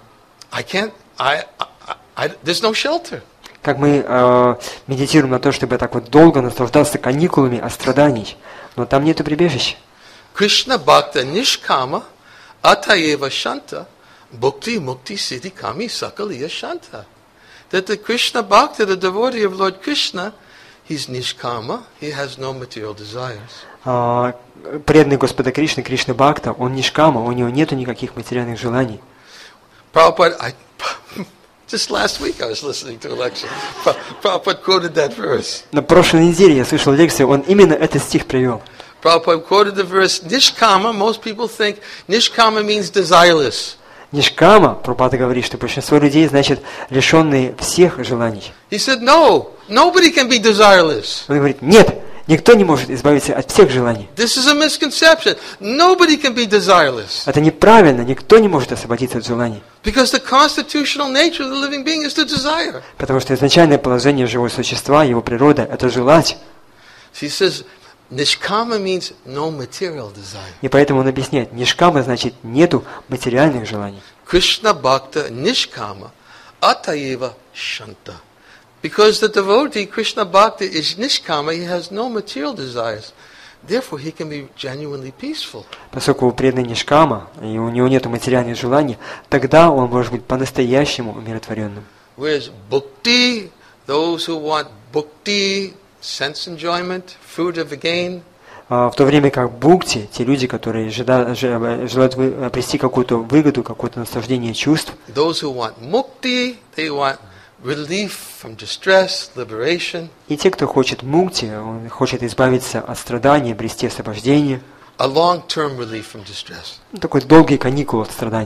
[SPEAKER 1] I can't, I, I, I, there's no shelter.
[SPEAKER 2] Как мы э, медитируем на то, чтобы так вот долго наслаждаться каникулами от страданий, но там нету прибежища.
[SPEAKER 1] Krishna Bhakta Nishkama Atayeva Shanta Bhukti Mukti Siddhi Kami Sakaliya Shanta. That the Krishna Bhakta, the devotee of Lord Krishna, he's Nishkama, he has no material desires.
[SPEAKER 2] А, преданный Господа Кришны, Кришна Бхакта, он нишкама, у него нету никаких материальных желаний.
[SPEAKER 1] Prabhupada, I, just last week I was listening to a lecture. Pra- Prabhupada quoted that verse.
[SPEAKER 2] На прошлой неделе я слышал лекцию, он именно этот стих привел.
[SPEAKER 1] Prabhupada quoted the verse, Nishkama, most people think Nishkama means desireless.
[SPEAKER 2] Нишкама, Прабхупада говорит, что большинство людей, значит, лишенные всех желаний.
[SPEAKER 1] He said, no, nobody can be desireless.
[SPEAKER 2] Он говорит, нет, никто не может избавиться от всех желаний.
[SPEAKER 1] This is a misconception. Nobody can be desireless.
[SPEAKER 2] Это неправильно, никто не может освободиться от желаний.
[SPEAKER 1] Because the constitutional nature of the living being is to desire.
[SPEAKER 2] Потому что изначальное положение живого существа, его природа, это желать.
[SPEAKER 1] He says, Nishkama means no material desire.
[SPEAKER 2] И поэтому он объясняет, нишкама значит нету материальных желаний.
[SPEAKER 1] Krishna Bhakta Nishkama Atayeva Shanta. Because the devotee, Krishna Bhakta, is Nishkama, he has no material desires. Therefore, he can be genuinely peaceful.
[SPEAKER 2] Поскольку преданный нишкама, и у него нету материальных желаний, тогда он может быть по-настоящему умиротворенным.
[SPEAKER 1] Whereas Bhukti, those who want Bhukti, sense enjoyment, fruit of gain,
[SPEAKER 2] А в то время как бхукти, те люди, которые жада- ж- желают вы- обрести какую-то выгоду, какое-то наслаждение чувств,
[SPEAKER 1] those who want Mukti, they want relief from distress, liberation,
[SPEAKER 2] и те, кто хочет мукти, он хочет избавиться от страданий, обрести освобождение,
[SPEAKER 1] a long-term relief from distress.
[SPEAKER 2] ну, такой долгий каникул от страданий.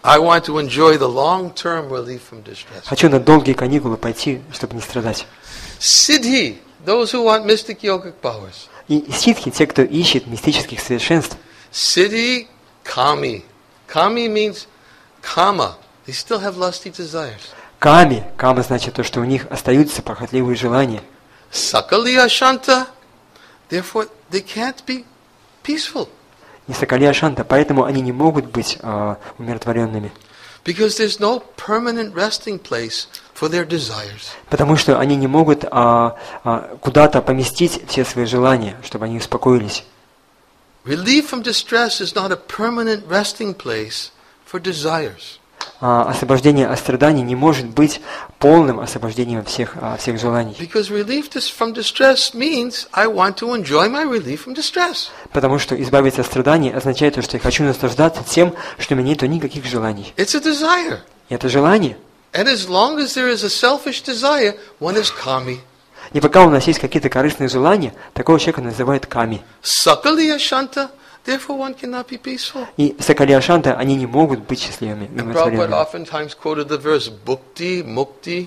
[SPEAKER 1] I want to enjoy the long-term relief from distress.
[SPEAKER 2] Хочу на долгие каникулы пойти, чтобы не страдать.
[SPEAKER 1] Siddhi, those who want mystic yogic powers.
[SPEAKER 2] И ситхи, те, кто ищет мистических совершенств.
[SPEAKER 1] Siddhi, kami. Kami means kama. They still have lusty desires.
[SPEAKER 2] Ками. Кама значит то, что у них остаются похотливые желания.
[SPEAKER 1] Sakaliya shanta. Therefore, they can't be peaceful.
[SPEAKER 2] И сакалия шанта, поэтому они не могут быть э, умиротворенными.
[SPEAKER 1] Because there's no permanent resting place for their desires.
[SPEAKER 2] Потому что они не могут а, а, куда-то поместить все свои желания, чтобы они успокоились.
[SPEAKER 1] Relief from distress is not a permanent resting place for desires.
[SPEAKER 2] А, освобождение от страданий не может быть полным освобождением всех, а, всех желаний.
[SPEAKER 1] Because relief from distress means I want to enjoy my relief from distress.
[SPEAKER 2] Потому что избавиться от страданий означает то, что я хочу наслаждаться тем, что у меня нет никаких желаний.
[SPEAKER 1] It's a desire.
[SPEAKER 2] И это желание.
[SPEAKER 1] And as long as there is a selfish desire, one is kami.
[SPEAKER 2] И пока у нас есть какие-то корыстные желания, такого человека называют ками.
[SPEAKER 1] Sakaliya shanta, therefore one cannot be peaceful.
[SPEAKER 2] И сакалия шанта, они не могут быть счастливыми.
[SPEAKER 1] And Prabhupada oftentimes quoted the verse, Bhukti, Mukti,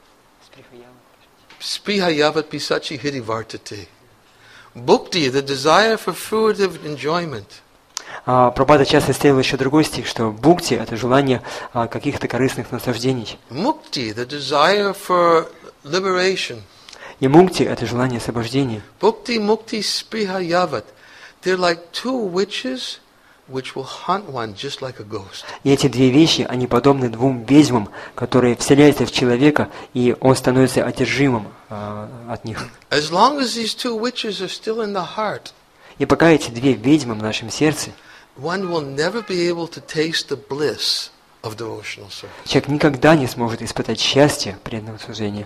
[SPEAKER 1] Sprihayavat Pisachi Hirivartate. Bhukti, the desire for fruitive enjoyment.
[SPEAKER 2] А, Прабхупада часто ставил еще другой стих, что бхукти – это желание а, каких-то корыстных наслаждений.
[SPEAKER 1] Mukti, the desire for liberation.
[SPEAKER 2] И мукти – это желание освобождения.
[SPEAKER 1] Bhukti, Mukti, Sprihayavat. They're like two witches which will hunt one just like a ghost.
[SPEAKER 2] И эти две вещи, они подобны двум ведьмам, которые вселяются в человека, и он становится одержимым а, от них.
[SPEAKER 1] As long as these two witches are still in the heart,
[SPEAKER 2] И пока эти две ведьмы в нашем сердце,
[SPEAKER 1] one will never be able to taste the bliss of devotional service.
[SPEAKER 2] человек никогда не сможет испытать счастье преданного служения.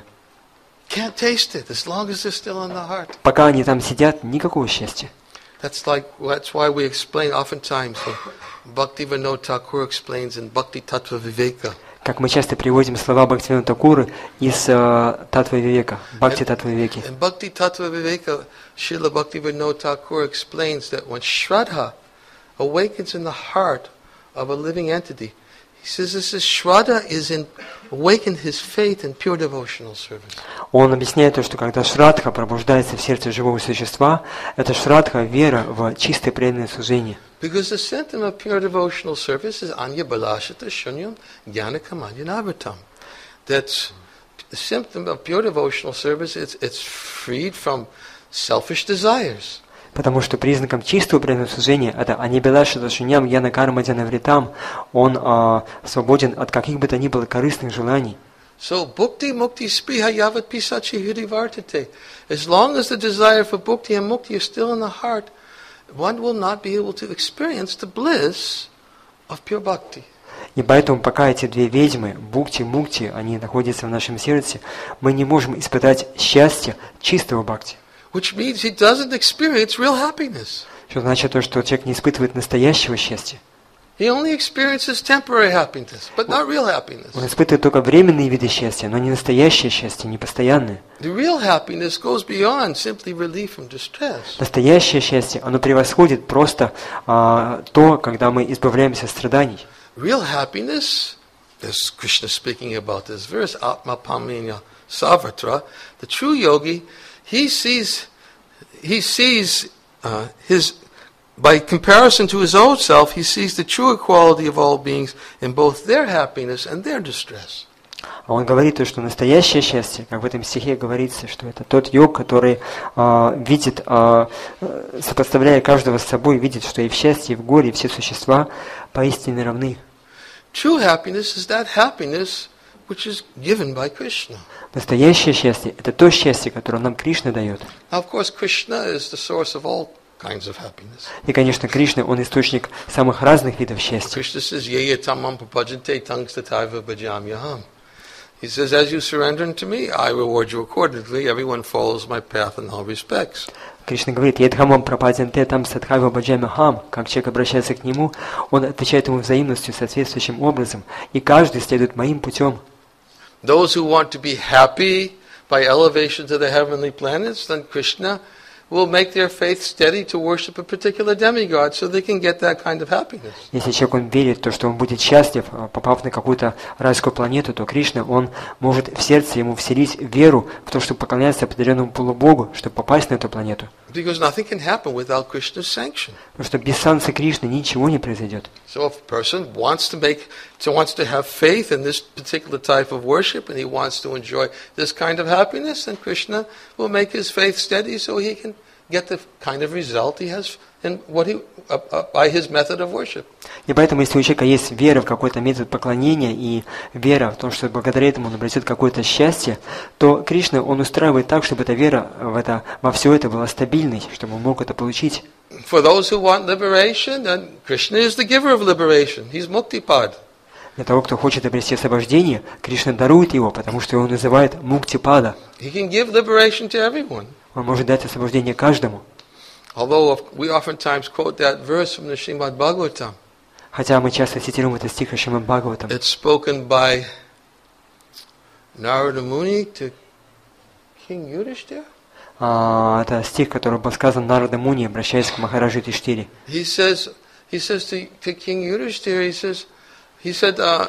[SPEAKER 1] Can't taste it as long as they're still in the heart.
[SPEAKER 2] Пока они там сидят, никакого счастья.
[SPEAKER 1] That's like that's why we explain oftentimes. Bhaktivinoda Thakur explains in Bhakti Tattva Viveka.
[SPEAKER 2] Как мы часто приводим слова Бхактивинода Такуры из uh, Татва Вивека, Бхакти Татва Вивеки.
[SPEAKER 1] In Bhakti Tattva Viveka, Srila Bhaktivinoda Thakur explains that when Shraddha awakens in the heart of a living entity, he says this is Shraddha is in awakened his faith in pure devotional service.
[SPEAKER 2] Он объясняет то, что когда Шрадха пробуждается в сердце живого существа, это Шрадха вера в чистое преданное служение.
[SPEAKER 1] Because the symptom of pure devotional service is anya balashita shunyam jnana kamanyanavartam. That's the symptom of pure devotional service. It's it's freed from selfish desires.
[SPEAKER 2] Потому что признаком чистого преданного служения это анибелаша дашуням яна карма дьянавритам. Он а, свободен от каких бы то ни было корыстных желаний.
[SPEAKER 1] So bhukti mukti spriha yavat pisachi hrivartate. As long as the desire for bhukti and mukti is still in the heart, one will not be able to experience the bliss of pure bhakti.
[SPEAKER 2] И поэтому, пока эти две ведьмы, бхукти и мукти, они находятся в нашем сердце, мы не можем испытать счастье чистого бхакти.
[SPEAKER 1] Which means he doesn't experience real happiness.
[SPEAKER 2] Что значит то, что человек не испытывает настоящего счастья.
[SPEAKER 1] He only experiences temporary happiness, but not real happiness.
[SPEAKER 2] Он испытывает только временные виды счастья, но не настоящее счастье, не постоянное.
[SPEAKER 1] The real happiness goes beyond simply relief from distress.
[SPEAKER 2] Настоящее счастье, оно превосходит просто а, то, когда мы избавляемся от страданий.
[SPEAKER 1] Real happiness, as Krishna speaking about this verse, Atma Pamenya Savatra, the true yogi, he sees, he sees uh, his, by comparison to his own self, he sees the true equality of all beings in both their happiness and their distress.
[SPEAKER 2] А он говорит, что настоящее счастье, как в этом стихе говорится, что это тот йог, который а, видит, а, сопоставляя каждого с собой, видит, что и в счастье, и в горе, и все существа поистине равны.
[SPEAKER 1] True happiness is that happiness which is given by Krishna.
[SPEAKER 2] Настоящее счастье – это то счастье, которое нам Кришна дает.
[SPEAKER 1] Now, of course, Krishna is the source of all kinds of happiness.
[SPEAKER 2] И, конечно, Кришна, он источник самых разных видов счастья.
[SPEAKER 1] Krishna says, "Ye tamam papajante tangstataiva bhajamyaham." He says, "As you surrender unto me, I reward you accordingly. Everyone follows my path in all respects."
[SPEAKER 2] Кришна говорит, «Едхамам прападянте там садхайва баджами хам». Как человек обращается к нему, он отвечает ему взаимностью, соответствующим образом, и каждый следует моим путем.
[SPEAKER 1] Those who want to be happy by elevation to the heavenly planets, then Krishna will make their faith steady to worship a particular demigod so they can get that kind of happiness.
[SPEAKER 2] Если человек он верит, то что он будет счастлив, попав на какую-то райскую планету, то Кришна, он может в сердце ему вселить веру в то, чтобы поклоняться определенному полубогу, чтобы попасть на эту планету.
[SPEAKER 1] Because nothing can happen without Krishna's sanction.
[SPEAKER 2] Потому что без санкции Кришны ничего не произойдет.
[SPEAKER 1] So if a person wants to make, so wants to have faith in this particular type of worship, and he wants to enjoy this kind of happiness, then Krishna will make his faith steady so he can get the kind of result he has in what he uh, uh, by his method of worship.
[SPEAKER 2] И поэтому, если у человека есть вера в какой-то метод поклонения и вера в том, что благодаря этому он обретет какое-то счастье, то Кришна, он устраивает так, чтобы эта вера в это, во все это была стабильной, чтобы он мог это получить.
[SPEAKER 1] For those who want liberation, then Krishna is the giver of liberation. He's Muktipad.
[SPEAKER 2] Для того, кто хочет обрести освобождение, Кришна дарует его, потому что его называют Муктипада.
[SPEAKER 1] He can give liberation to everyone.
[SPEAKER 2] Он может дать освобождение каждому.
[SPEAKER 1] Although we oftentimes quote that verse from the Srimad Bhagavatam.
[SPEAKER 2] Хотя мы часто цитируем этот стих из Шримад Бхагаватам.
[SPEAKER 1] It's spoken by Narada Muni to King Yudhishthira.
[SPEAKER 2] А, это стих, который был сказан Нарада Муни, обращаясь к Махараджу Юдхиштхире.
[SPEAKER 1] He says, he says to, to King Yudhishthira, he says, he said, uh,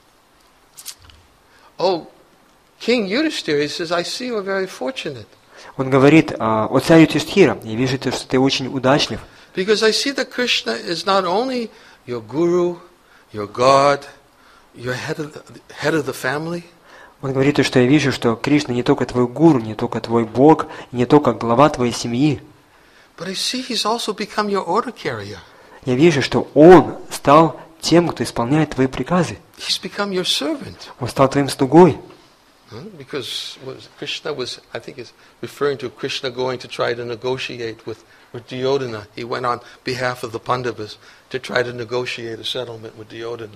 [SPEAKER 1] "Oh, King Yudhishthira," he says, "I see you are very fortunate."
[SPEAKER 2] Он говорит: «О царь Юдхиштхира, я вижу, что ты очень удачлив.
[SPEAKER 1] Because I see that Krishna is not only your guru, your God, your head of the, head of the family.
[SPEAKER 2] Он говорит, что я вижу, что Кришна не только твой гуру, не только твой Бог, и не только глава твоей семьи.
[SPEAKER 1] But I see he's also become your order carrier.
[SPEAKER 2] Я вижу, что он стал тем, кто исполняет твои приказы.
[SPEAKER 1] He's become your servant.
[SPEAKER 2] Он стал твоим слугой.
[SPEAKER 1] Because was, Krishna was, I think it's referring to Krishna going to try to negotiate with, with Duryodhana. He went on behalf of the Pandavas to try to negotiate a settlement with Duryodhana.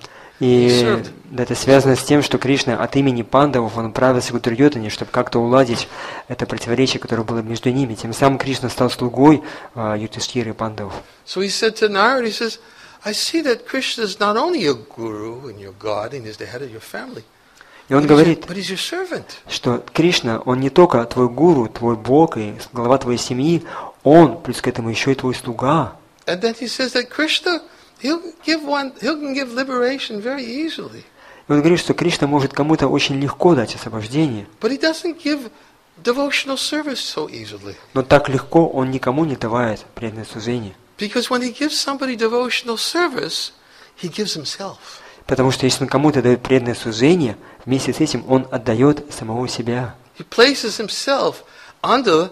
[SPEAKER 2] И это связано с тем, что Кришна от имени пандавов, он отправился к Дурьодхане, чтобы как-то уладить это противоречие, которое было между ними. Тем самым Кришна стал слугой uh, Юдхиштхиры и пандавов.
[SPEAKER 1] So he said to Narada, he says, I see that Krishna is not only your guru and your God, and he's the head of your family.
[SPEAKER 2] И он говорит,
[SPEAKER 1] but he's your servant.
[SPEAKER 2] Что Кришна, он не только твой гуру, твой Бог и глава твоей семьи, он, плюс к этому, еще и твой слуга.
[SPEAKER 1] And then he says that Krishna, he'll give one, he'll give liberation very easily.
[SPEAKER 2] И он говорит, что Кришна может кому-то очень легко дать освобождение.
[SPEAKER 1] But he doesn't give devotional service so easily.
[SPEAKER 2] Но так легко он никому не давает преданное служение.
[SPEAKER 1] Because when he gives somebody devotional service, he gives himself.
[SPEAKER 2] Потому что если он кому-то дает преданное служение, вместе с этим он отдает самого себя.
[SPEAKER 1] He places himself under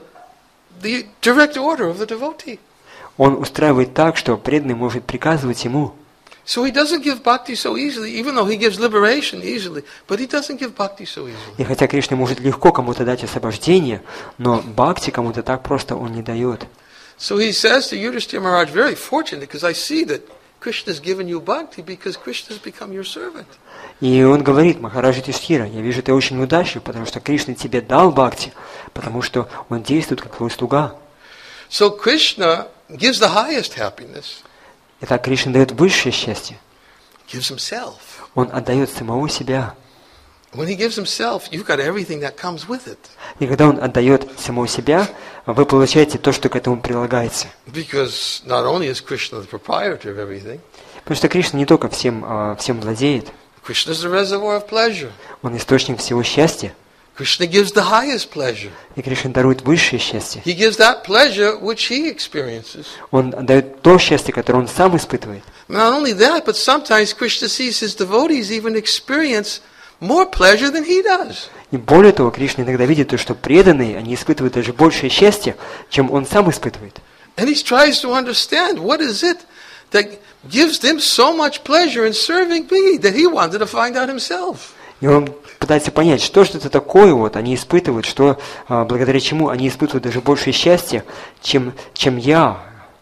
[SPEAKER 1] the direct order of the devotee.
[SPEAKER 2] Он устраивает так, что преданный может приказывать ему.
[SPEAKER 1] So he doesn't give bhakti so easily, even though he gives liberation easily, but he doesn't give bhakti so easily.
[SPEAKER 2] И хотя Кришна может легко кому-то дать освобождение, но бхакти кому-то так просто он не дает.
[SPEAKER 1] So he says to Yudhishthira Maharaj, very fortunate, because I see that Krishna has given you bhakti because Krishna has become your servant.
[SPEAKER 2] И он говорит: Махараджа Юдхиштхира, я вижу, ты очень удачлив, потому что Кришна тебе дал бхакти, потому что он действует как твой слуга.
[SPEAKER 1] So Krishna gives the highest happiness.
[SPEAKER 2] Итак, Кришна дает высшее счастье.
[SPEAKER 1] Gives himself.
[SPEAKER 2] Он отдает самого себя.
[SPEAKER 1] When he gives himself, you've got everything that comes with it.
[SPEAKER 2] И когда он отдает самого себя, вы получаете то, что к этому прилагается.
[SPEAKER 1] Because not only is Krishna the proprietor of everything,
[SPEAKER 2] потому что Кришна не только всем, всем владеет.
[SPEAKER 1] Krishna is the reservoir of pleasure.
[SPEAKER 2] Он источник всего счастья.
[SPEAKER 1] Krishna gives the highest pleasure.
[SPEAKER 2] И Кришна дарует высшее счастье.
[SPEAKER 1] He gives that pleasure which he experiences.
[SPEAKER 2] Он дает то счастье, которое он сам испытывает.
[SPEAKER 1] Not only that, but sometimes Krishna sees his devotees even experience more pleasure than he does.
[SPEAKER 2] И более того, Кришна иногда видит то, что преданные, они испытывают даже большее счастье, чем он сам испытывает.
[SPEAKER 1] And he tries to understand what is it that gives them so much pleasure in serving me that he wanted to find out himself.
[SPEAKER 2] И он пытается понять, что же это такое вот они испытывают, что благодаря чему они испытывают даже большее счастье, чем чем я.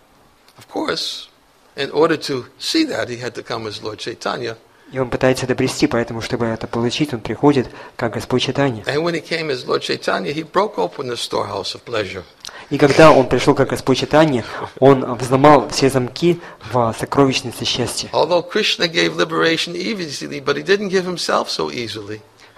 [SPEAKER 1] Of course, in order to see that, he had to come as Lord Chaitanya.
[SPEAKER 2] И он пытается это обрести, поэтому, чтобы это получить, он приходит как Господь Чайтанья.
[SPEAKER 1] And when he came as Lord Chaitanya, he broke open the storehouse of pleasure.
[SPEAKER 2] И когда он пришел как Господь Чайтанья, он взломал все замки в сокровищнице счастья.
[SPEAKER 1] Although Krishna gave liberation easily, but he didn't give himself so easily.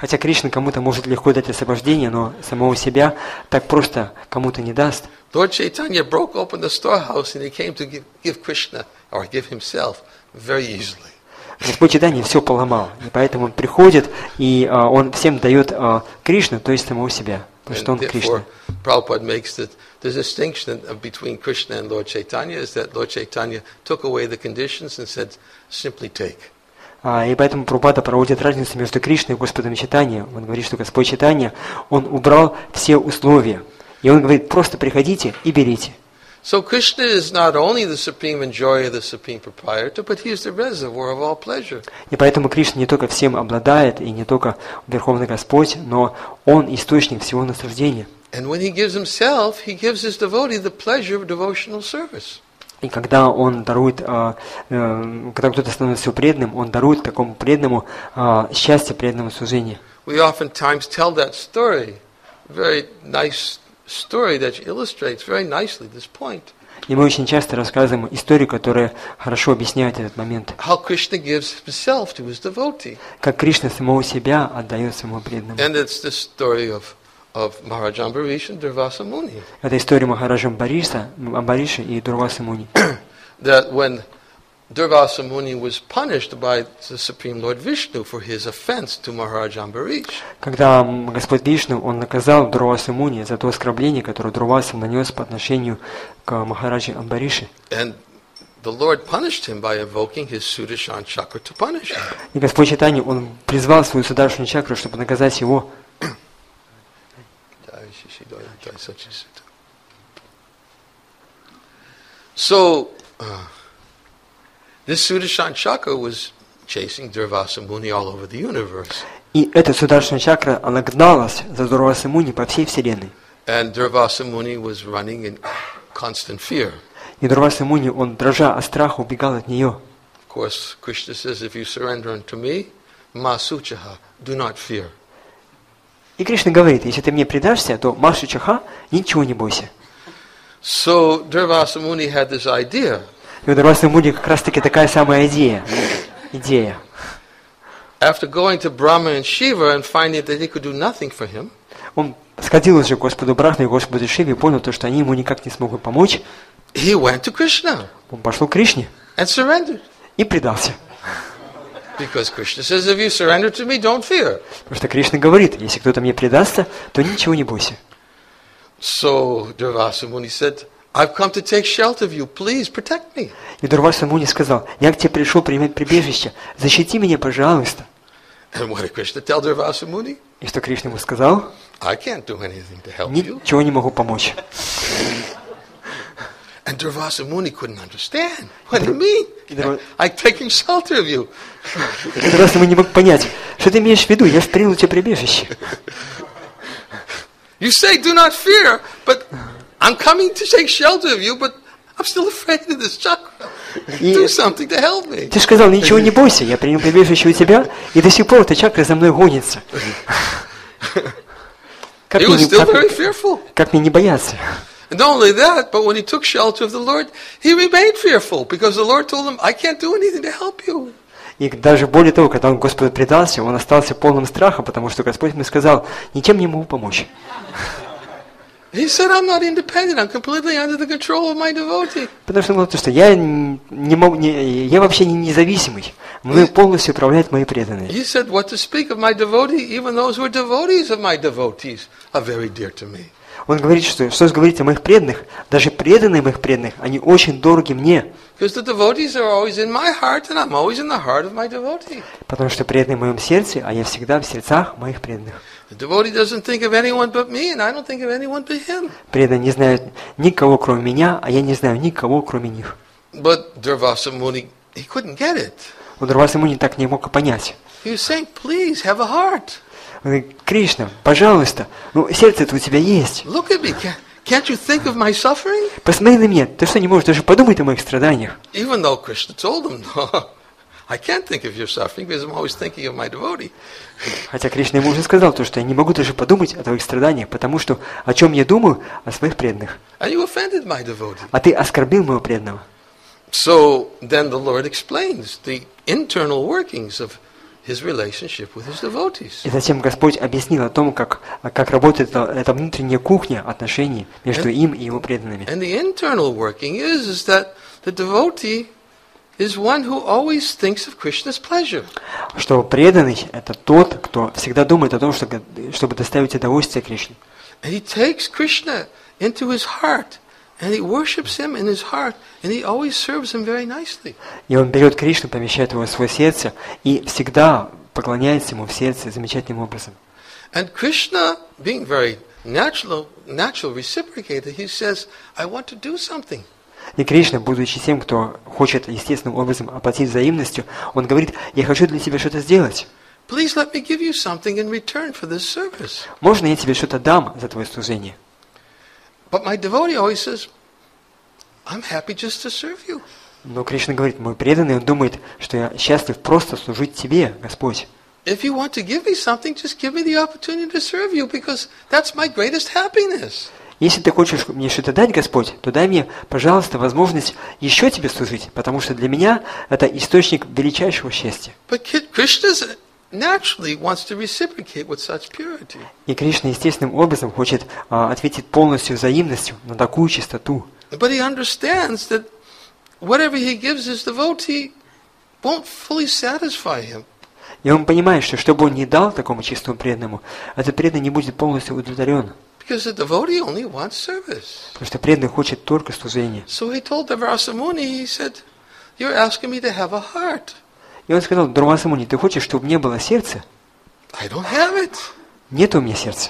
[SPEAKER 2] Хотя Кришна кому-то может легко дать освобождение, но самого себя так просто кому-то не даст.
[SPEAKER 1] Lord Chaitanya broke open the storehouse and he came to give, give Krishna, or give himself, very easily.
[SPEAKER 2] Господь Чайтанья все поломал, и поэтому он приходит, и а, он всем дает а, Кришну, то есть самого себя, потому что он Кришна.
[SPEAKER 1] Prabhupada makes the, the distinction between Krishna and Lord Chaitanya is that Lord Chaitanya took away the conditions and said, simply take.
[SPEAKER 2] А, и поэтому Прабхупада проводит разницу между Кришной и Господом Чайтаньей. Он говорит, что Господь Чайтанья, он убрал все условия. И он говорит, просто приходите и берите.
[SPEAKER 1] So Krishna is not only the supreme enjoyer, the supreme proprietor, but he is the reservoir of all pleasure.
[SPEAKER 2] И поэтому Кришна не только всем обладает, и не только Верховный Господь, но он источник всего наслаждения.
[SPEAKER 1] And when he gives himself, he gives his devotee the pleasure of devotional service.
[SPEAKER 2] И когда он дарует, а, а, когда кто-то становится преданным, он дарует такому преданному а, счастье преданного служения.
[SPEAKER 1] We oftentimes tell that story, very nice story that illustrates very nicely this point.
[SPEAKER 2] И мы очень часто рассказываем историю, которая хорошо объясняет этот момент.
[SPEAKER 1] How Krishna gives himself to his devotee.
[SPEAKER 2] Как Кришна самого себя отдает своему преданному.
[SPEAKER 1] And it's the story of of Maharaj Ambarish and Durvasa Muni.
[SPEAKER 2] Это история Махараджа Амбариша, Амбариша и Дурвасы Муни.
[SPEAKER 1] That when Durvasa Muni was punished by the Supreme Lord Vishnu for his offense to Maharaj Ambarish.
[SPEAKER 2] Когда Господь Вишну, он наказал Дурвасу Муни за то оскорбление, которое Дурваса нанес по отношению к Махараджи Амбарише.
[SPEAKER 1] And the Lord punished him by invoking his Sudarshan chakra to punish him.
[SPEAKER 2] И Господь Чайтанья, он призвал свою Сударшану чакру, чтобы наказать его.
[SPEAKER 1] So, uh, this Sudarshan chakra was chasing Durvasa Muni all over the universe.
[SPEAKER 2] И эта Сударшана чакра, она гналась за Дурвасой Муни по всей вселенной.
[SPEAKER 1] And Durvasa Muni was running in constant fear.
[SPEAKER 2] И Дурваса Муни, он дрожа от страха убегал от нее.
[SPEAKER 1] Of course, Krishna says, if you surrender unto me, ma suchaha, do not fear.
[SPEAKER 2] И Кришна говорит, если ты мне предашься, то Машу Чаха, ничего не бойся.
[SPEAKER 1] So Durvasa Muni had this idea.
[SPEAKER 2] И у Дурвасы Муни как раз таки такая самая идея. Идея.
[SPEAKER 1] After going to Brahma and Shiva and finding that he could do nothing for him,
[SPEAKER 2] он сходил уже к Господу Брахме и Господу Шиве и понял, то, что они ему никак не смогут помочь.
[SPEAKER 1] he went to Krishna
[SPEAKER 2] Он пошел к Кришне
[SPEAKER 1] and surrendered.
[SPEAKER 2] и предался.
[SPEAKER 1] Because Krishna says, if you surrender to me, don't fear.
[SPEAKER 2] Потому что Кришна говорит, если кто-то мне предастся, то ничего не бойся.
[SPEAKER 1] So Durvasa Muni said, I've come to take shelter of you. Please protect me.
[SPEAKER 2] И Дурваса Муни сказал, я к тебе пришел принять прибежище, защити меня, пожалуйста.
[SPEAKER 1] And what did Krishna tell Durvasa Muni?
[SPEAKER 2] И что Кришна ему сказал?
[SPEAKER 1] I can't do anything to help you.
[SPEAKER 2] Ничего не могу помочь.
[SPEAKER 1] And Durvasa Muni couldn't understand. What do you mean? I'm, I'm taking shelter of you.
[SPEAKER 2] И Дурваса Муни не мог понять, что ты имеешь в виду, я принял тебе прибежище.
[SPEAKER 1] You say do not fear, but I'm coming to take shelter of you, but I'm still afraid of this chakra. Do something to help me.
[SPEAKER 2] Ты сказал, ничего не бойся, я принял прибежище у тебя, и до сих пор эта чакра за мной гонится. Как
[SPEAKER 1] He
[SPEAKER 2] мне,
[SPEAKER 1] was
[SPEAKER 2] не-
[SPEAKER 1] still
[SPEAKER 2] как-
[SPEAKER 1] very fearful.
[SPEAKER 2] как мне не бояться?
[SPEAKER 1] And not only that, but when he took shelter of the Lord, he remained fearful because the Lord told him, I can't do anything to help you.
[SPEAKER 2] И даже более того, когда он Господу предался, он остался полным страха, потому что Господь ему сказал, ничем не могу помочь.
[SPEAKER 1] He said, I'm not independent. I'm completely under the control of my devotee.
[SPEAKER 2] Потому что он говорит, что я не могу, не, я вообще не независимый. Мной полностью управляют мои преданные.
[SPEAKER 1] He said, what to speak of my devotee? Even those who are devotees of my devotees are very dear to me.
[SPEAKER 2] Он говорит, что что говорить о моих преданных, даже преданные моих преданных, они очень дороги мне.
[SPEAKER 1] Because the devotees are always in my heart and I'm always in the heart of my devotee.
[SPEAKER 2] Потому что преданные в моем сердце, а я всегда в сердцах моих преданных.
[SPEAKER 1] The devotee doesn't think of anyone but me and I don't think of anyone but him.
[SPEAKER 2] Преданные не знают никого, кроме меня, а я не знаю никого, кроме них.
[SPEAKER 1] But Durvasa Muni, he couldn't get it.
[SPEAKER 2] Он Дурваса Муни так не мог понять.
[SPEAKER 1] He was saying, please have a heart.
[SPEAKER 2] Он говорит, Кришна, пожалуйста, ну сердце-то у тебя есть.
[SPEAKER 1] Look at me. Can't, can't you think of my suffering?
[SPEAKER 2] Посмотри на меня, ты что, не можешь даже подумать о моих страданиях?
[SPEAKER 1] Even though Krishna told him, no, I can't think of your suffering because I'm always thinking of my devotee.
[SPEAKER 2] Хотя Кришна ему уже сказал то, что я не могу даже подумать о твоих страданиях, потому что о чем я думаю? О своих преданных.
[SPEAKER 1] And you offended my devotee.
[SPEAKER 2] А ты оскорбил моего преданного.
[SPEAKER 1] So then the Lord explains the internal workings of his relationship with his devotees.
[SPEAKER 2] И затем Господь объяснил о том, как, как работает эта, эта внутренняя кухня отношений между им и его преданными.
[SPEAKER 1] And the internal working is, is that the devotee is one who always thinks of Krishna's pleasure.
[SPEAKER 2] Что преданный – это тот, кто всегда думает о том, что, чтобы доставить удовольствие Кришне.
[SPEAKER 1] And he takes Krishna into his heart, and he worships him in his heart, and he always serves him very nicely.
[SPEAKER 2] И он берет Кришну, помещает его в свое сердце и всегда поклоняется ему в сердце замечательным образом.
[SPEAKER 1] And Krishna, being very natural, natural reciprocator, he says, I want to do something.
[SPEAKER 2] И Кришна, будучи тем, кто хочет естественным образом оплатить взаимностью, он говорит: я хочу для тебя что-то сделать.
[SPEAKER 1] Please let me give you something in return for this service.
[SPEAKER 2] Можно я тебе что-то дам за твое служение?
[SPEAKER 1] But my devotee always says, I'm happy just to serve you.
[SPEAKER 2] Но Кришна говорит: мой преданный, он думает, что я счастлив просто служить тебе, Господь.
[SPEAKER 1] If you want to give me something, just give me the opportunity to serve you, because that's my greatest happiness.
[SPEAKER 2] Если ты хочешь мне что-то дать, Господь, то дай мне, пожалуйста, возможность еще тебе служить, потому что для меня это источник величайшего счастья.
[SPEAKER 1] But Krishna naturally wants to reciprocate with such purity.
[SPEAKER 2] И Кришна естественным образом хочет а, ответить полностью взаимностью на такую чистоту.
[SPEAKER 1] But he understands that whatever he gives his devotee won't fully satisfy him.
[SPEAKER 2] И он понимает, что что бы он ни дал такому чистому преданному, этот преданный не будет полностью удовлетворен.
[SPEAKER 1] Because the devotee only wants service.
[SPEAKER 2] Потому что преданный хочет только служения.
[SPEAKER 1] So he told Durvasa Muni, he said, you're asking me to have a heart.
[SPEAKER 2] И он сказал: Дурваса Муни, ты хочешь, чтобы мне было сердце?
[SPEAKER 1] I don't have it.
[SPEAKER 2] Нет у меня сердца.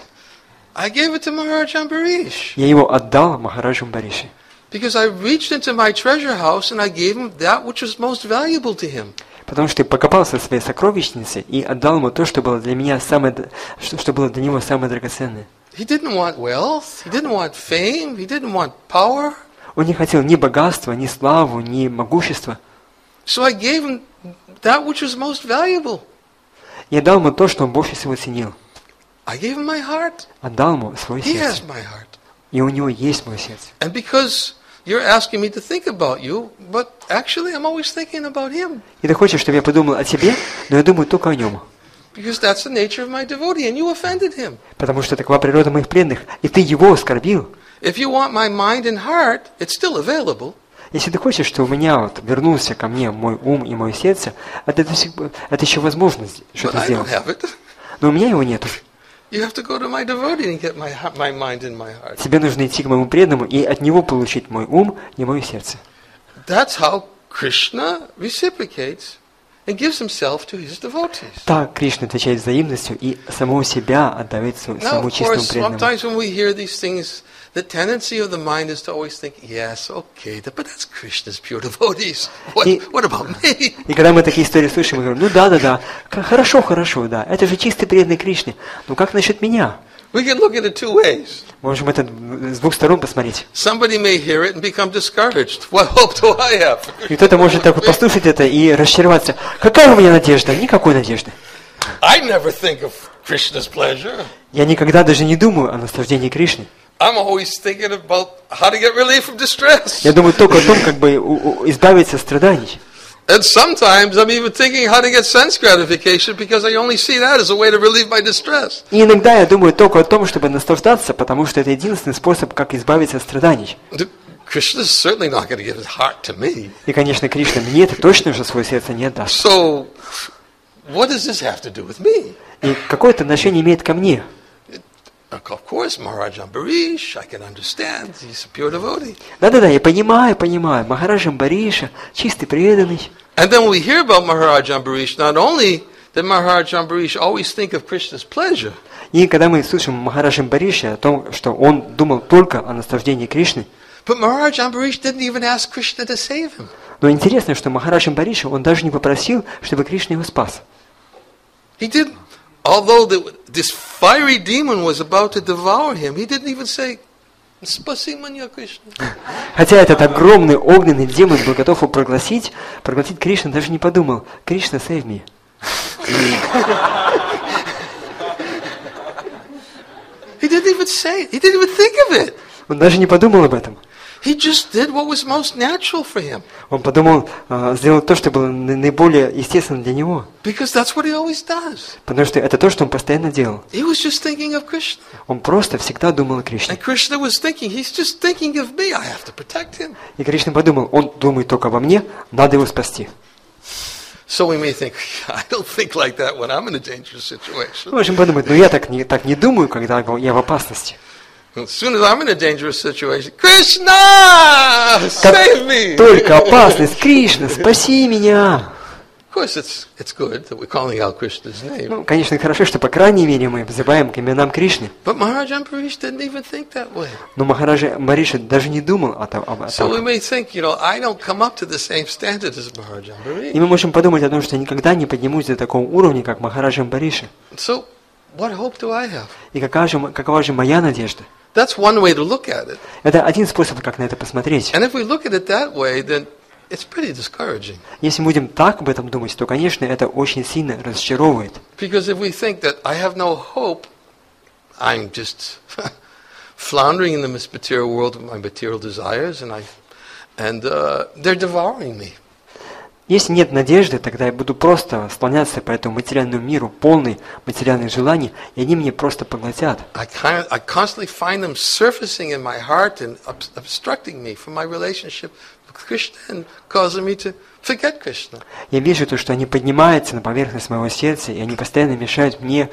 [SPEAKER 1] I gave it to Maharaj Ambarish.
[SPEAKER 2] Я его отдал Махараджу Амбариши.
[SPEAKER 1] Because I reached into my treasure house and I gave him that which was most valuable to him.
[SPEAKER 2] Потому что я покопался в своей сокровищнице и отдал ему то, что было для меня самое, что, что было для него самое драгоценное.
[SPEAKER 1] He didn't want wealth, he didn't want fame, he didn't want power.
[SPEAKER 2] Он не хотел ни богатства, ни славу, ни могущества.
[SPEAKER 1] So I gave him that which was most valuable.
[SPEAKER 2] Я дал ему то, что он больше всего ценил.
[SPEAKER 1] I gave him my heart.
[SPEAKER 2] Отдал ему свое
[SPEAKER 1] He
[SPEAKER 2] сердце.
[SPEAKER 1] has my heart.
[SPEAKER 2] И у него есть мое сердце.
[SPEAKER 1] And because you're asking me to think about you, but actually I'm always thinking about him.
[SPEAKER 2] И ты хочешь, чтобы я подумал о тебе, но я думаю только о нем.
[SPEAKER 1] Because that's the nature of my devotee, and you offended him.
[SPEAKER 2] Потому что такова природа моих преданных, и ты его оскорбил.
[SPEAKER 1] If you want my mind and heart, it's still available.
[SPEAKER 2] Если ты хочешь, что у меня вот вернулся ко мне мой ум и мое сердце, это, это, это еще возможность что-то
[SPEAKER 1] But I don't
[SPEAKER 2] сделать.
[SPEAKER 1] have it.
[SPEAKER 2] Но у меня его нету.
[SPEAKER 1] You have to go to my devotee and get my, my mind and my heart.
[SPEAKER 2] Тебе нужно идти к моему преданному и от него получить мой ум и мое сердце.
[SPEAKER 1] That's how Krishna reciprocates and gives himself to his devotees.
[SPEAKER 2] Так Кришна отвечает взаимностью и самого себя отдает
[SPEAKER 1] Now,
[SPEAKER 2] своему
[SPEAKER 1] of
[SPEAKER 2] чистому
[SPEAKER 1] course,
[SPEAKER 2] преданному.
[SPEAKER 1] sometimes when we hear these things, the tendency of the mind is to always think, yes, okay, but that's Krishna's pure devotees. What,
[SPEAKER 2] И-
[SPEAKER 1] what about me?
[SPEAKER 2] И когда мы такие истории слышим, мы говорим: ну да, да, да, к- хорошо, хорошо, да, это же чистый преданный Кришне. Ну как насчет меня?
[SPEAKER 1] We can look at it two ways.
[SPEAKER 2] Можем это с двух сторон посмотреть.
[SPEAKER 1] Somebody may hear it and become discouraged. What hope do I have?
[SPEAKER 2] И кто-то может так вот послушать это и расчароваться. Какая у меня надежда? Никакой надежды.
[SPEAKER 1] I never think of Krishna's pleasure.
[SPEAKER 2] Я никогда даже не думаю о наслаждении Кришны.
[SPEAKER 1] I'm always thinking about how to get relief from distress.
[SPEAKER 2] Я думаю только о том, как бы у- у- избавиться от страданий.
[SPEAKER 1] And sometimes I'm even thinking how to get sense gratification because I only see that as a way to relieve my distress.
[SPEAKER 2] И иногда я думаю только о том, чтобы наслаждаться, потому что это единственный способ, как избавиться от страданий.
[SPEAKER 1] Krishna's certainly not going to give his heart to me.
[SPEAKER 2] И, конечно, Кришна мне это точно уже свое сердце не отдаст.
[SPEAKER 1] So, what does this have to do with me?
[SPEAKER 2] И какое-то отношение имеет ко мне.
[SPEAKER 1] Of course, Maharaj Ambarish, I can understand. He's a pure devotee.
[SPEAKER 2] Да-да-да, я понимаю, понимаю. Махарадж Амбариша, чистый преданный.
[SPEAKER 1] And then we hear about Maharaj Ambarish, not only did Maharaj Ambarish always think of Krishna's pleasure,
[SPEAKER 2] И когда мы слышим Махарадж Амбариши о том, что он думал только о наслаждении Кришны,
[SPEAKER 1] but Maharaj Ambarish didn't even ask Krishna to save him.
[SPEAKER 2] но интересно, что Махарадж Амбариша, он даже не попросил, чтобы Кришна его спас.
[SPEAKER 1] He didn't. Although the, this fiery demon was about to devour him, he didn't even say, "Спаси меня, Krishna."
[SPEAKER 2] Хотя этот огромный огненный демон был готов его проглотить, проглотить Кришна даже не подумал: Кришна, save me.
[SPEAKER 1] He didn't even say it. He didn't even think of it.
[SPEAKER 2] Он даже не подумал об этом.
[SPEAKER 1] He just did what was most natural for him.
[SPEAKER 2] Он подумал, а, сделал то, что было на- наиболее естественно для него.
[SPEAKER 1] Because that's what he always does.
[SPEAKER 2] Потому что это то, что он постоянно делал.
[SPEAKER 1] He was just thinking of Krishna.
[SPEAKER 2] Он просто всегда думал о Кришне.
[SPEAKER 1] And Krishna was thinking, he's just thinking of me. I have to protect him.
[SPEAKER 2] И Кришна подумал, он думает только обо мне, надо его спасти.
[SPEAKER 1] So we may think, I don't think like that when I'm in a dangerous situation.
[SPEAKER 2] Мы можем подумать, ну я так не, так не думаю, когда я в опасности.
[SPEAKER 1] As soon as I'm in a dangerous situation, Krishna, save me!
[SPEAKER 2] Только опасность, Кришна, спаси меня!
[SPEAKER 1] Of course, it's it's good that we're calling out Krishna's name.
[SPEAKER 2] Ну, конечно, хорошо, что по крайней мере мы взываем к именам Кришны.
[SPEAKER 1] But Maharaj Ambarish didn't even think that way.
[SPEAKER 2] Но Махараджа Амбариша даже не думал о том. об
[SPEAKER 1] So we
[SPEAKER 2] этом.
[SPEAKER 1] may think, you know, I don't come up to the same standard as Maharaj
[SPEAKER 2] И
[SPEAKER 1] Ambarish.
[SPEAKER 2] мы можем подумать о том, что я никогда не поднимусь до такого уровня, как Махараджа Амбариша.
[SPEAKER 1] So what hope do I have?
[SPEAKER 2] И какая же, м- какова же моя надежда?
[SPEAKER 1] That's one way to look at it.
[SPEAKER 2] Это один способ, как на это посмотреть.
[SPEAKER 1] And if we look at it that way, then it's pretty discouraging.
[SPEAKER 2] Если мы будем так об этом думать, то, конечно, это очень сильно разочаровывает.
[SPEAKER 1] Because if we think that I have no hope, I'm just floundering in the material world with my material desires, and I, and uh, they're devouring me.
[SPEAKER 2] Если нет надежды, тогда я буду просто склоняться по этому материальному миру, полный материальных желаний, и они меня просто поглотят.
[SPEAKER 1] I kind of, I constantly find them surfacing in my heart and ob- obstructing me from my relationship with Krishna and causing me to forget Krishna.
[SPEAKER 2] Я вижу то, что они поднимаются на поверхность моего сердца, и они постоянно мешают мне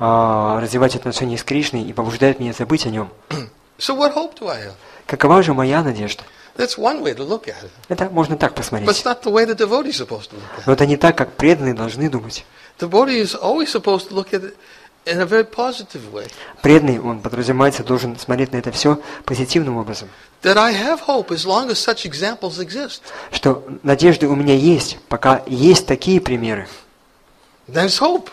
[SPEAKER 2] а, развивать отношения с Кришной и побуждают меня забыть о нем.
[SPEAKER 1] So what hope do I have?
[SPEAKER 2] Какова же моя надежда?
[SPEAKER 1] That's one way to look at it.
[SPEAKER 2] Это можно так
[SPEAKER 1] But
[SPEAKER 2] посмотреть.
[SPEAKER 1] it's not the way the devotee is supposed to look at it.
[SPEAKER 2] Но это не так, как преданные должны думать.
[SPEAKER 1] The devotee is always supposed to look at it in a very positive way.
[SPEAKER 2] Преданный, он подразумевается, должен смотреть на это все позитивным образом.
[SPEAKER 1] That I have hope as long as such examples exist.
[SPEAKER 2] Что надежда у меня есть, пока есть такие примеры.
[SPEAKER 1] There's hope.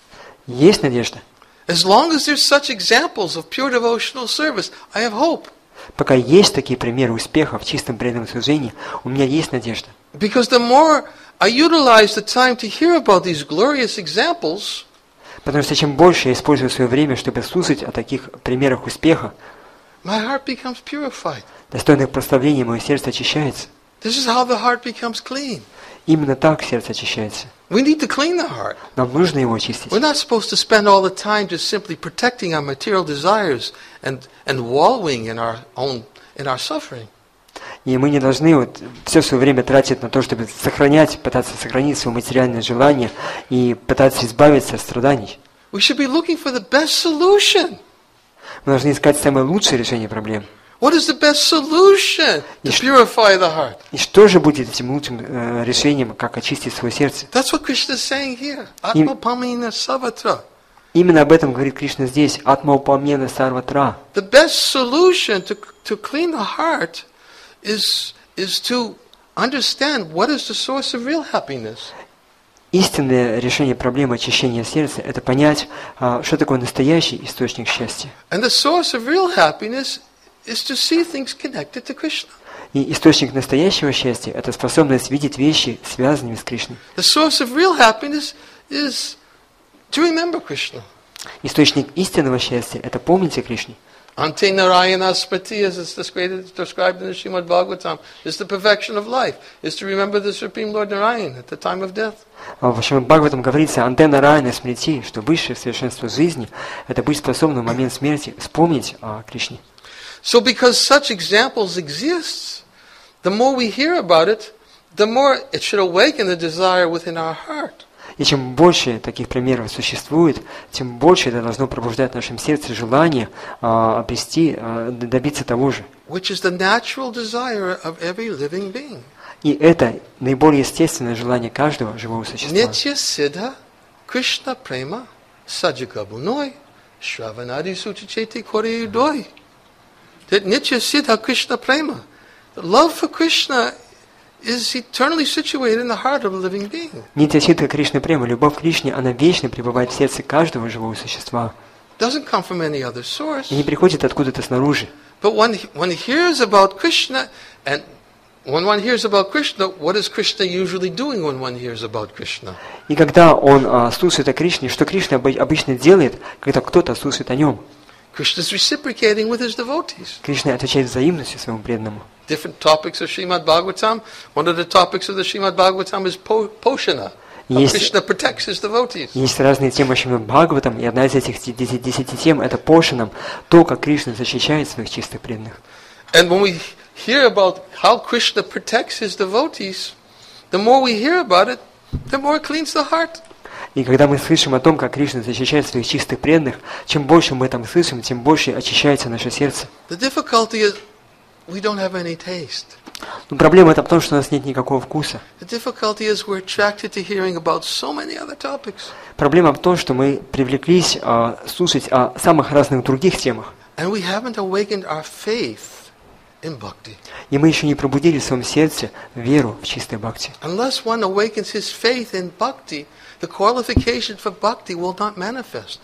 [SPEAKER 2] Есть надежда.
[SPEAKER 1] As long as there's such examples of pure devotional service, I have hope.
[SPEAKER 2] Пока есть такие примеры успеха в чистом преданном служении, у меня есть надежда.
[SPEAKER 1] Because the more I utilize the time to hear about these glorious examples,
[SPEAKER 2] Потому что чем больше я использую свое время, чтобы слушать о таких примерах успеха,
[SPEAKER 1] my heart becomes purified.
[SPEAKER 2] достойных прославления, мое сердце очищается.
[SPEAKER 1] This is how the heart becomes clean.
[SPEAKER 2] Именно так сердце очищается.
[SPEAKER 1] We need to clean the heart.
[SPEAKER 2] Нам нужно его очистить.
[SPEAKER 1] We're not supposed to spend all the time just simply protecting our material desires and, and wallowing in our own in our suffering.
[SPEAKER 2] И мы не должны вот все свое время тратить на то, чтобы сохранять, пытаться сохранить свое материальное желание и пытаться избавиться от страданий.
[SPEAKER 1] We should be looking for the best solution.
[SPEAKER 2] Мы должны искать самое лучшее решение проблем.
[SPEAKER 1] What is the best solution to purify the heart?
[SPEAKER 2] И что же будет этим лучшим э, решением, как очистить свое сердце?
[SPEAKER 1] That's what Krishna is saying here. Atmapamina savatra.
[SPEAKER 2] Именно об этом говорит Кришна здесь. Атмаупамена сарватра.
[SPEAKER 1] The best solution to, to clean the heart is, is to understand what is the source of real happiness.
[SPEAKER 2] Истинное решение проблемы очищения сердца – это понять, а, что такое настоящий источник счастья.
[SPEAKER 1] And the source of real happiness is to see things connected to Krishna.
[SPEAKER 2] И источник настоящего счастья – это способность видеть вещи, связанными с Кришной.
[SPEAKER 1] The source of real happiness is to remember Krishna.
[SPEAKER 2] Источник истинного счастья – это помнить о Кришне.
[SPEAKER 1] Ante Narayana Smriti, as it's described, described in the Srimad Bhagavatam, is the perfection of life, is to remember the Supreme Lord Narayan at the time of death.
[SPEAKER 2] А в Шримад Бхагаватам говорится «Антенна Райана Смрити», что высшее совершенство жизни – это быть способным в момент смерти вспомнить о Кришне.
[SPEAKER 1] So because such examples exist, the more we hear about it, the more it should awaken the desire within our heart.
[SPEAKER 2] И чем больше таких примеров существует, тем больше это должно пробуждать в нашем сердце желание а, обрести, а, добиться того же.
[SPEAKER 1] Which is the natural desire of every living being.
[SPEAKER 2] И это наиболее естественное желание каждого живого существа.
[SPEAKER 1] Nitya Siddha Krishna Prema Sajagabunoi Shravanadi Suchicheti Koreyudoi. That Nitya Siddha Krishna Prema. The love for Krishna is eternally situated in the heart of a living being.
[SPEAKER 2] Нитья Сидха Кришна Према, любовь к Кришне, она вечно пребывает в сердце каждого живого существа.
[SPEAKER 1] Doesn't come from any other source.
[SPEAKER 2] И не приходит откуда-то снаружи.
[SPEAKER 1] But when one hears about Krishna, and when one hears about Krishna, what is Krishna usually doing when one hears about Krishna?
[SPEAKER 2] И когда он а, слушает о Кришне, что Кришна обычно делает, когда кто-то слушает о нем?
[SPEAKER 1] Krishna is reciprocating with his devotees.
[SPEAKER 2] Кришна отвечает взаимностью своему преданному.
[SPEAKER 1] Different topics of Srimad Bhagavatam. One of the topics of the Srimad Bhagavatam is po- Poshana. How
[SPEAKER 2] Есть,
[SPEAKER 1] Krishna protects his devotees.
[SPEAKER 2] есть разные темы Шримад Бхагаватам, и одна из этих десяти, десяти тем – это Пошанам, то, как Кришна защищает своих чистых преданных.
[SPEAKER 1] And when we hear about how Krishna protects his devotees, the more we hear about it, the more it cleans the heart.
[SPEAKER 2] И когда мы слышим о том, как Кришна защищает своих чистых преданных, чем больше мы там слышим, тем больше очищается наше сердце.
[SPEAKER 1] The difficulty is we don't have any taste.
[SPEAKER 2] Но проблема это в том, что у нас нет никакого вкуса.
[SPEAKER 1] The difficulty is we're attracted to hearing about so many other topics.
[SPEAKER 2] Проблема в том, что мы привлеклись а, слушать о самых разных других темах.
[SPEAKER 1] And we haven't awakened our faith in bhakti.
[SPEAKER 2] И мы еще не пробудили в своем сердце веру в чистой бхакти.
[SPEAKER 1] Unless one awakens his faith in bhakti, the qualification for bhakti will not manifest.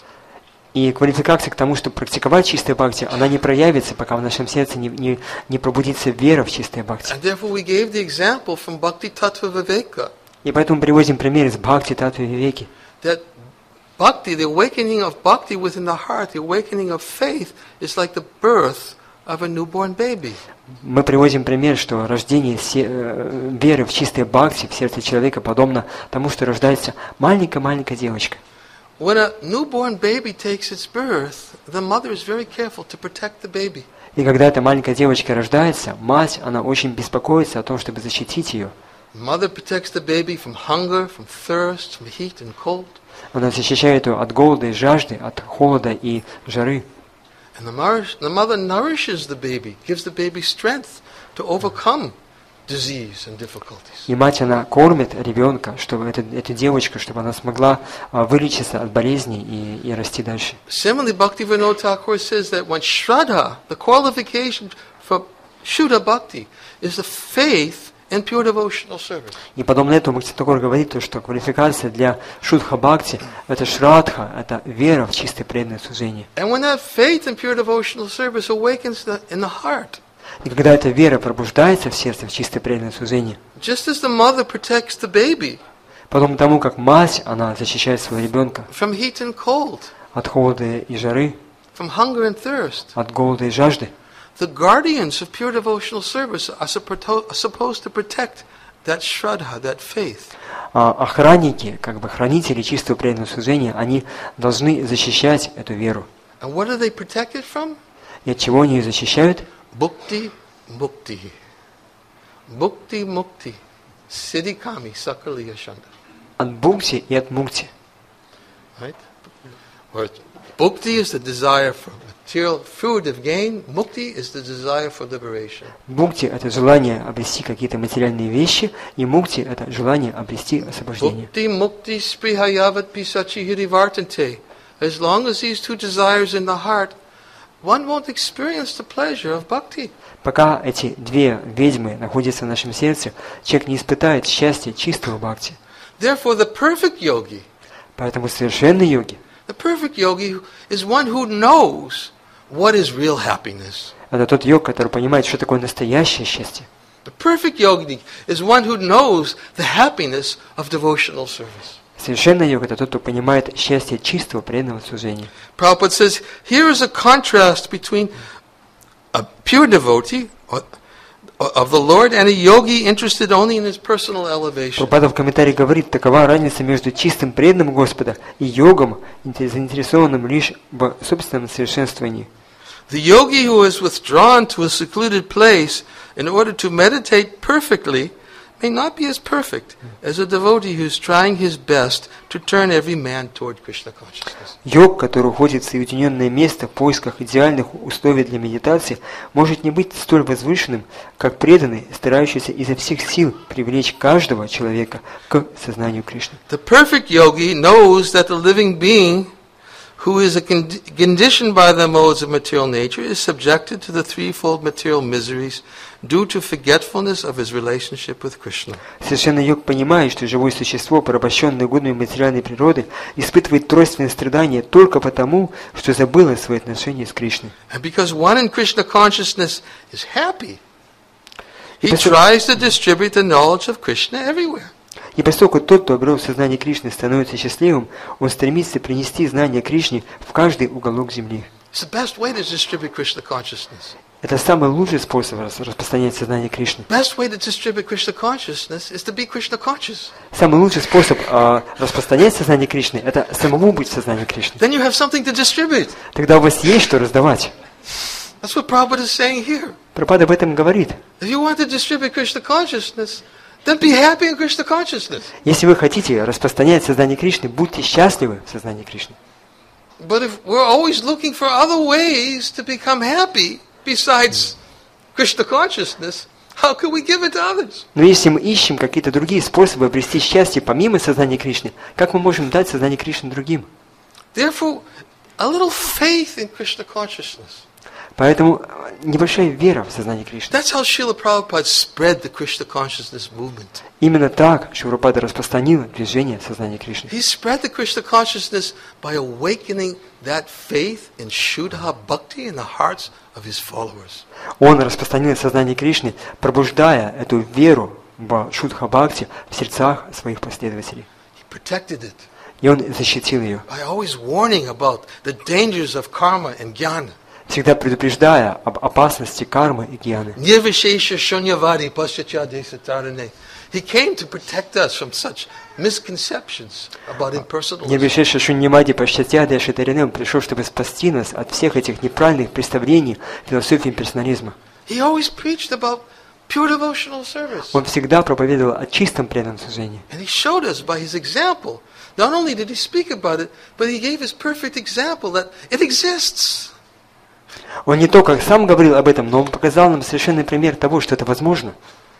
[SPEAKER 2] И квалификация к тому, чтобы практиковать чистое бхакти, она не проявится, пока в нашем сердце не, не, не пробудится вера в чистое бхакти.
[SPEAKER 1] And therefore we gave the example from Bhakti Tattva Viveka
[SPEAKER 2] И поэтому приводим пример из Бхакти Татвы Вивеки.
[SPEAKER 1] that bhakti, the awakening of bhakti within the heart, the awakening of faith, is like the birth of a newborn baby.
[SPEAKER 2] Мы приводим пример, что рождение се- э, веры в чистое бхакти в сердце человека подобно тому, что рождается маленькая-маленькая девочка.
[SPEAKER 1] When a newborn baby takes its birth, the mother is very careful to protect the baby.
[SPEAKER 2] И когда эта маленькая девочка рождается, мать, она очень беспокоится о том, чтобы защитить ее.
[SPEAKER 1] Mother protects the baby from hunger, from thirst, from heat and cold.
[SPEAKER 2] Она защищает ее от голода и жажды, от холода и жары.
[SPEAKER 1] And the, mar- the mother nourishes the baby, gives the baby strength to overcome disease and difficulties.
[SPEAKER 2] И мать, она кормит ребенка, чтобы эту, эту девочку, чтобы она смогла а, вылечиться от болезней и, и расти дальше.
[SPEAKER 1] Similarly, Bhaktivinoda Thakur says that when Shraddha, the qualification for Shuddha Bhakti, is the faith in pure devotional service.
[SPEAKER 2] И подобно этому Бхакти Тхакур говорит, то, что квалификация для Шудха Бхакти – это шрадха, это вера в чистое преданное служение.
[SPEAKER 1] And when that faith in pure devotional service awakens the, in the heart,
[SPEAKER 2] И когда эта вера пробуждается в сердце, в чистое преданное служение,
[SPEAKER 1] just as the mother protects the baby
[SPEAKER 2] подобно тому, как мать, она защищает своего ребенка
[SPEAKER 1] from heat and cold,
[SPEAKER 2] от холода и жары,
[SPEAKER 1] from hunger and thirst,
[SPEAKER 2] от голода и жажды,
[SPEAKER 1] the guardians of pure devotional service are suppo- are supposed to protect that shraddha, that faith.
[SPEAKER 2] а охранники, как бы хранители чистого преданного служения, они должны защищать эту веру.
[SPEAKER 1] And what are they protected from?
[SPEAKER 2] И от чего они ее защищают?
[SPEAKER 1] Bhukti mukti. Bhukti mukti. Siddhi kami sakali yashanda.
[SPEAKER 2] От бхукти и от мукти.
[SPEAKER 1] Right? Where bhukti is the desire for material fruitive gain. Mukti is the desire for liberation.
[SPEAKER 2] Бхукти – это желание обрести какие-то материальные вещи, и мукти – это желание обрести освобождение.
[SPEAKER 1] Bhukti mukti sprihayavat pisachi hirivartante. As long as these two desires in the heart, one won't experience the pleasure of bhakti.
[SPEAKER 2] Пока эти две ведьмы находятся в нашем сердце, человек не испытает счастья чистого бхакти.
[SPEAKER 1] Therefore, the perfect yogi,
[SPEAKER 2] Поэтому совершенный йоги
[SPEAKER 1] the perfect yogi is one who knows what is real happiness.
[SPEAKER 2] – это тот йог, который понимает, что такое настоящее счастье.
[SPEAKER 1] The perfect yogi is one who knows the happiness of devotional service.
[SPEAKER 2] Совершенный йог – это тот, кто понимает счастье чистого преданного служения.
[SPEAKER 1] Prabhupada says, here is a contrast between a pure devotee of the Lord and a yogi interested only in his personal elevation.
[SPEAKER 2] Прабхупада в комментарии говорит, такова разница между чистым преданным Господа и йогом, заинтересованным лишь в собственном совершенствовании.
[SPEAKER 1] The yogi who is withdrawn to a secluded place in order to meditate perfectly may not be as perfect as a devotee who is trying his best to turn every man toward Krishna consciousness.
[SPEAKER 2] Йог, который уходит в соединенное место в поисках идеальных условий для медитации, может не быть столь возвышенным, как преданный, старающийся изо всех сил привлечь каждого человека к сознанию Кришны.
[SPEAKER 1] The perfect yogi knows that the living being who is a con- conditioned by the modes of material nature is subjected to the threefold material miseries due to forgetfulness of his relationship with Krishna.
[SPEAKER 2] Совершенный йог понимает, что живое существо, порабощенное угодной материальной природы, испытывает тройственные страдания только потому, что забыло свои отношения с Кришной.
[SPEAKER 1] And because one in Krishna consciousness is happy, he tries to distribute the knowledge of Krishna everywhere.
[SPEAKER 2] И поскольку тот, кто обрел сознание Кришны, становится счастливым, он стремится принести знание Кришне в каждый уголок земли.
[SPEAKER 1] It's the best way to distribute Krishna consciousness.
[SPEAKER 2] Это самый лучший способ рас- распространять сознание Кришны.
[SPEAKER 1] Best way to distribute Krishna consciousness is to be Krishna conscious.
[SPEAKER 2] Самый лучший способ а, распространять сознание Кришны – это самому быть сознанием Кришны.
[SPEAKER 1] Then you have something to distribute.
[SPEAKER 2] Тогда у вас есть что раздавать.
[SPEAKER 1] That's what Prabhupada is saying here.
[SPEAKER 2] Прабхупада об этом говорит.
[SPEAKER 1] If you want to distribute Krishna consciousness, then be happy in Krishna consciousness.
[SPEAKER 2] Если вы хотите распространять сознание Кришны, будьте счастливы в сознании Кришны.
[SPEAKER 1] But if we're always looking for other ways to become happy besides Krishna consciousness, how can we give it to others?
[SPEAKER 2] Но если мы ищем какие-то другие способы обрести счастье помимо сознания Кришны, как мы можем дать сознание Кришны другим?
[SPEAKER 1] Therefore, a little faith in Krishna consciousness.
[SPEAKER 2] Поэтому небольшая вера в сознание Кришны.
[SPEAKER 1] That's how Srila Prabhupada spread the Krishna consciousness movement.
[SPEAKER 2] Именно так Шрила Прабхупада распространил движение сознания Кришны.
[SPEAKER 1] He spread the Krishna consciousness by awakening that faith in Shuddha Bhakti in the hearts of his followers.
[SPEAKER 2] Он распространил сознание Кришны, пробуждая эту веру в Шудха Бхакти в сердцах своих последователей.
[SPEAKER 1] He protected it
[SPEAKER 2] И он защитил ее,
[SPEAKER 1] by always warning about the dangers of karma and jnana.
[SPEAKER 2] всегда предупреждая об опасности кармы и гьяны.
[SPEAKER 1] Nirvishesha shunyavadi paschatya desatarane. He came to protect us from such misconceptions about impersonalism.
[SPEAKER 2] Нирвишеша Шуньямади Пашчатьяда Шитаринем пришел, чтобы спасти нас от всех этих неправильных представлений философии имперсонализма.
[SPEAKER 1] He always preached about pure devotional service.
[SPEAKER 2] Он всегда проповедовал о чистом преданном служении.
[SPEAKER 1] And he showed us by his example. Not only did he speak about it, but he gave his perfect example that it exists.
[SPEAKER 2] Он не только сам говорил об этом, но он показал нам совершенный пример того, что это возможно.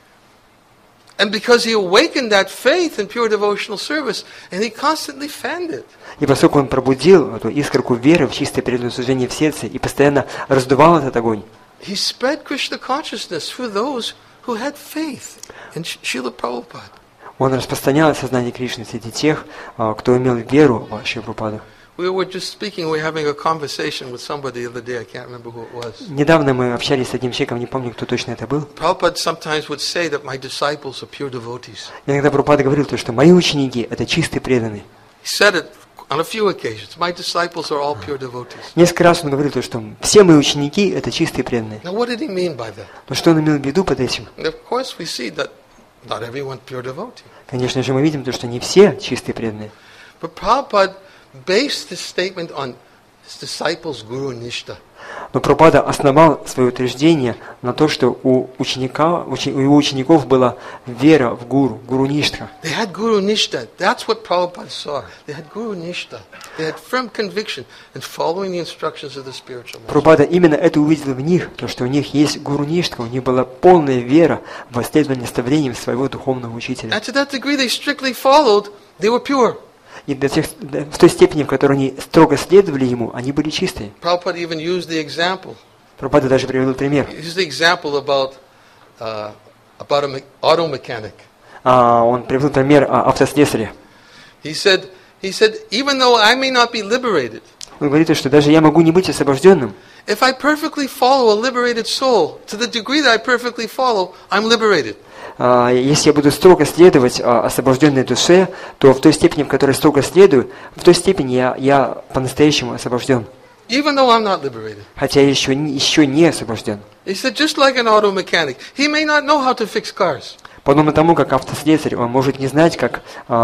[SPEAKER 1] And because he awakened that faith in pure devotional service, and he constantly fanned it.
[SPEAKER 2] И поскольку он пробудил эту искорку веры в чистое преданное служение в сердце и постоянно раздувал этот огонь,
[SPEAKER 1] He spread Krishna consciousness for those who had faith in Srila Prabhupada.
[SPEAKER 2] он распространял сознание Кришны среди тех, кто имел веру в Шрилу Прабхупаду.
[SPEAKER 1] We were just speaking, we were having a conversation with somebody the other day, I can't remember who it was.
[SPEAKER 2] Недавно мы общались с одним человеком, не помню, кто точно это был.
[SPEAKER 1] Prabhupada sometimes would say that my disciples are pure devotees.
[SPEAKER 2] Иногда Прабхупада говорил, то, что мои ученики – это чистые преданные.
[SPEAKER 1] He said it on a few occasions. My disciples are all pure devotees.
[SPEAKER 2] Несколько раз он говорил, то, что все мои ученики – это чистые преданные.
[SPEAKER 1] Now what did he mean by that?
[SPEAKER 2] Но что он имел в виду под этим?
[SPEAKER 1] And of course we see that not everyone pure devotee.
[SPEAKER 2] Конечно же, мы видим, то, что не все чистые преданные.
[SPEAKER 1] But Prabhupada based his statement on his disciples' Guru Nishta.
[SPEAKER 2] Но Прабхупада основал свое утверждение на то, что у, ученика, учи, у его учеников была вера в гуру, гуру Ништха.
[SPEAKER 1] They had Guru Nishta. That's what Prabhupada saw. They had Guru Nishta. They had firm conviction in following the instructions of the spiritual master.
[SPEAKER 2] Прабхупада именно это увидел в них, то, что у них есть гуру Ништха, у них была полная вера в следование наставлениям своего духовного учителя.
[SPEAKER 1] And to that degree they strictly followed, they were pure.
[SPEAKER 2] И до тех, в той степени, в которой они строго следовали ему, они были чистые.
[SPEAKER 1] Prabhupada even used the example.
[SPEAKER 2] Прабхупада даже привел пример.
[SPEAKER 1] He used the example about, uh, about an auto mechanic.
[SPEAKER 2] А, он привел пример о автослесаре.
[SPEAKER 1] He said, he said, even though I may not be liberated,
[SPEAKER 2] Он говорит, что даже я могу не быть освобожденным.
[SPEAKER 1] if I perfectly follow a liberated soul, to the degree that I perfectly follow, I'm liberated.
[SPEAKER 2] А, если я буду строго следовать а, освобожденной душе, то в той степени, в которой строго следую, в той степени я, я по-настоящему освобожден.
[SPEAKER 1] Even though I'm not liberated.
[SPEAKER 2] Хотя я еще, не- еще не освобожден.
[SPEAKER 1] He said, just like an auto mechanic, he may not know how to fix cars.
[SPEAKER 2] Подобно тому, как автослесарь, он может не знать, как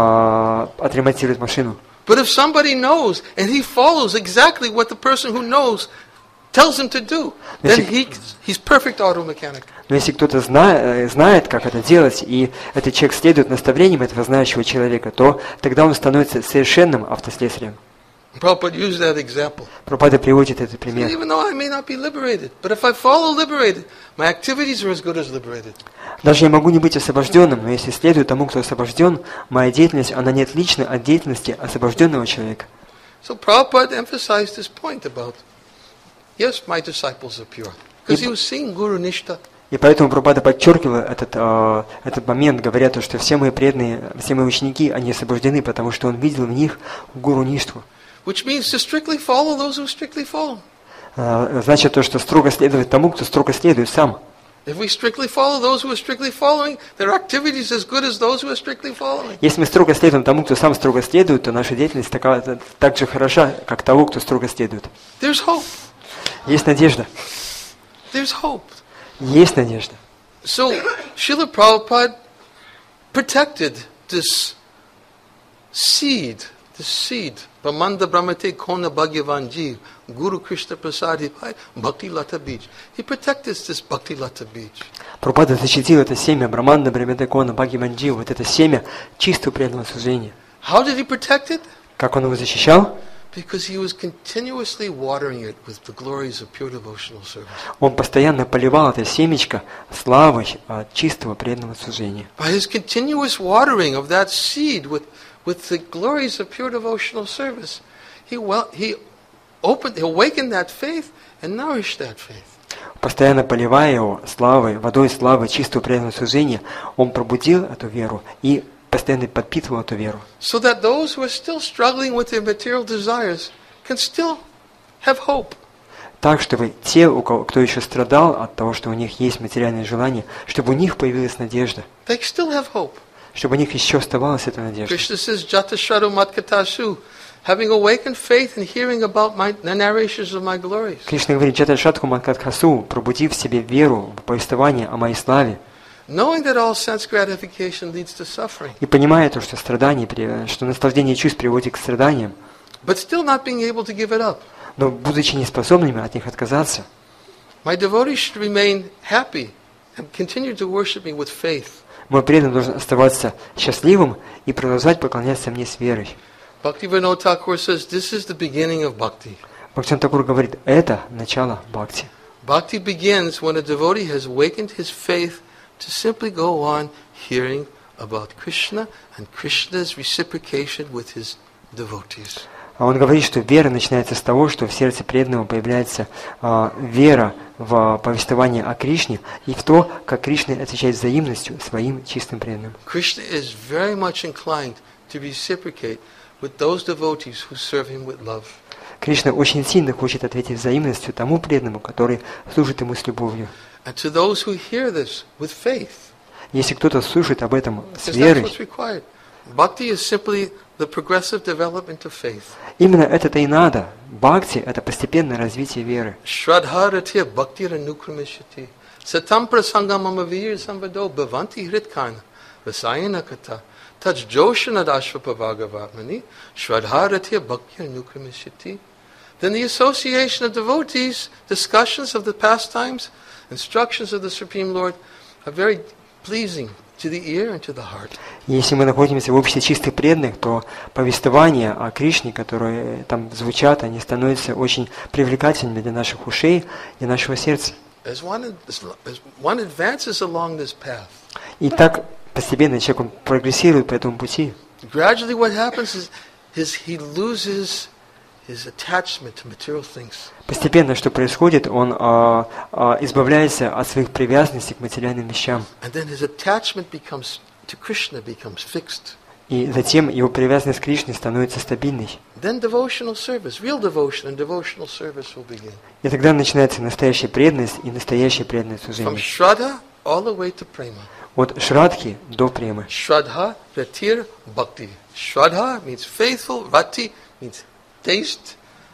[SPEAKER 2] а, отремонтировать машину.
[SPEAKER 1] But if somebody knows and he follows exactly what the person who knows tells him to do, then he, he's perfect auto mechanic.
[SPEAKER 2] Но если кто-то зна- знает, как это делать, и этот человек следует наставлениям этого знающего человека, то тогда он становится совершенным автослесарем.
[SPEAKER 1] Prabhupada used that example.
[SPEAKER 2] Прабхупада приводит этот пример.
[SPEAKER 1] Even though I may not be liberated, but if I follow liberated, my activities are as good as liberated.
[SPEAKER 2] Даже я могу не быть освобожденным, но если следую тому, кто освобожден, моя деятельность, она не отлична от деятельности освобожденного человека.
[SPEAKER 1] So Prabhupada emphasized this point about, yes, my disciples are pure. Because he was seeing Guru Nishta.
[SPEAKER 2] И поэтому Прабхупада подчеркивал этот, э, этот момент, говоря то, что все мои преданные, все мои ученики, они освобождены, потому что он видел в них гуру Ништху.
[SPEAKER 1] Which means to strictly follow those who strictly follow.
[SPEAKER 2] Э, значит то, что строго следовать тому, кто строго следует сам.
[SPEAKER 1] If we strictly follow those who are strictly following, their activities as good as those who are strictly following.
[SPEAKER 2] Если мы строго следуем тому, кто сам строго следует, то наша деятельность такая, так же хороша, как того, кто строго следует.
[SPEAKER 1] There's hope.
[SPEAKER 2] Есть надежда.
[SPEAKER 1] There's hope.
[SPEAKER 2] Есть надежда.
[SPEAKER 1] So, Srila Prabhupada protected this seed, this seed. Brahmanda Brahmate Kona Bhagyavanji, Guru Krishna Prasadi, Bhakti Lata Beach. He protected this Bhakti Lata Beach.
[SPEAKER 2] Прабхупада защитил это семя Браманда Брамадекона Бхагаванджи, вот это семя чистого преданного служения.
[SPEAKER 1] How did he protect it?
[SPEAKER 2] Как он его защищал?
[SPEAKER 1] Because he was continuously watering it with the glories of pure devotional service.
[SPEAKER 2] Он постоянно поливал это семечко славой от чистого преданного служения.
[SPEAKER 1] By his continuous watering of that seed with, with the glories of pure devotional service, he well, he opened, he awakened that faith and nourished that faith.
[SPEAKER 2] Постоянно поливая его славой, водой славы чистого преданного служения, он пробудил эту веру и постоянно подпитывал эту веру.
[SPEAKER 1] So that those who are still struggling with their material desires can still have hope.
[SPEAKER 2] Так, чтобы те, у кого, кто еще страдал от того, что у них есть материальные желания, чтобы у них появилась надежда.
[SPEAKER 1] They still have hope.
[SPEAKER 2] Чтобы у них еще оставалась эта надежда.
[SPEAKER 1] Krishna says, Jata Shraddha Matkatashu, having awakened faith and hearing about my, the narrations of my glories.
[SPEAKER 2] Кришна говорит, Джата Шрадху Маткатхасу, пробудив в себе веру в повествование о моей славе,
[SPEAKER 1] Knowing that all sense gratification leads to suffering.
[SPEAKER 2] И понимая то, что страдание, что наслаждение чувств приводит к страданиям,
[SPEAKER 1] But still not being able to give it up.
[SPEAKER 2] но будучи неспособными от них отказаться,
[SPEAKER 1] My devotee should remain happy and continue to worship me with faith.
[SPEAKER 2] мой преданный должен оставаться счастливым и продолжать поклоняться мне с верой.
[SPEAKER 1] Bhaktivinoda Thakur says, this is the beginning of bhakti.
[SPEAKER 2] Бхактивинода Такур говорит, это начало бхакти.
[SPEAKER 1] Bhakti begins when a devotee has awakened his faith to simply go on hearing about Krishna and Krishna's reciprocation with his devotees.
[SPEAKER 2] А он говорит, что вера начинается с того, что в сердце преданного появляется а, вера в повествование о Кришне и в то, как Кришна отвечает взаимностью своим чистым преданным.
[SPEAKER 1] Krishna is very much inclined to reciprocate with those devotees who serve him with love.
[SPEAKER 2] Кришна очень сильно хочет ответить взаимностью тому преданному, который служит ему с любовью.
[SPEAKER 1] And to those who hear this with faith.
[SPEAKER 2] Если кто-то слушает об этом с
[SPEAKER 1] Because that's
[SPEAKER 2] верой,
[SPEAKER 1] what's required. Bhakti is simply the progressive development of faith.
[SPEAKER 2] именно это-то и надо. Бхакти – это постепенное развитие веры.
[SPEAKER 1] Shraddha ratya bhakti ranukramishati. Satam prasangam amavir samvado bhavanti hritkana. Vasayana kata. Taj joshana dashvapavagavatmani. Shraddha ratya bhakti ranukramishati. Then the association of devotees, discussions of the pastimes, instructions of the Supreme Lord are very pleasing to the ear and to the heart.
[SPEAKER 2] Если мы находимся в обществе чистых преданных, то повествования о Кришне, которые там звучат, они становятся очень привлекательными для наших ушей и нашего сердца.
[SPEAKER 1] As one, as one advances along this path,
[SPEAKER 2] И так постепенно человек он прогрессирует по этому пути.
[SPEAKER 1] gradually what happens is, is he loses his attachment to material things.
[SPEAKER 2] Постепенно, что происходит, он а, а, избавляется от своих привязанностей к материальным вещам.
[SPEAKER 1] And then his attachment becomes to Krishna becomes fixed.
[SPEAKER 2] И затем его привязанность к Кришне становится стабильной.
[SPEAKER 1] Then devotional service, real devotion and devotional service will begin.
[SPEAKER 2] И тогда начинается настоящая преданность и настоящее преданное
[SPEAKER 1] From
[SPEAKER 2] служение.
[SPEAKER 1] Shraddha all the way to Prema.
[SPEAKER 2] От Шрадхи до Премы.
[SPEAKER 1] Shraddha, Ratir, Bhakti. Shraddha means faithful, Rati means taste.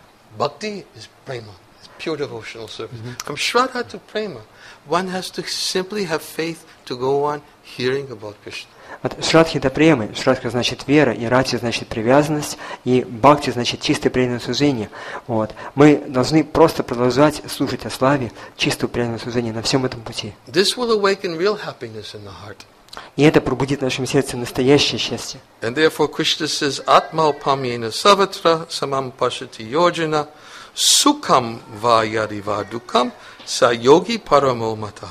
[SPEAKER 1] Bhakti is Prema, it's pure devotional service. Mm-hmm. From Shraddha to Prema, one has to simply have faith to go on hearing about Krishna.
[SPEAKER 2] От Шрадхи до Премы. Шрадха значит вера, и Рати значит привязанность, и Бхакти значит чистое преданное служение. Вот. Мы должны просто продолжать слушать о славе, чистого преданного служения на всем этом пути.
[SPEAKER 1] This will awaken real happiness in the heart.
[SPEAKER 2] И это пробудит в нашем сердце настоящее счастье.
[SPEAKER 1] And therefore Krishna says, Atma upamyena savatra samam pashati yojana sukham vayadi vadukam sa yogi paramo mata.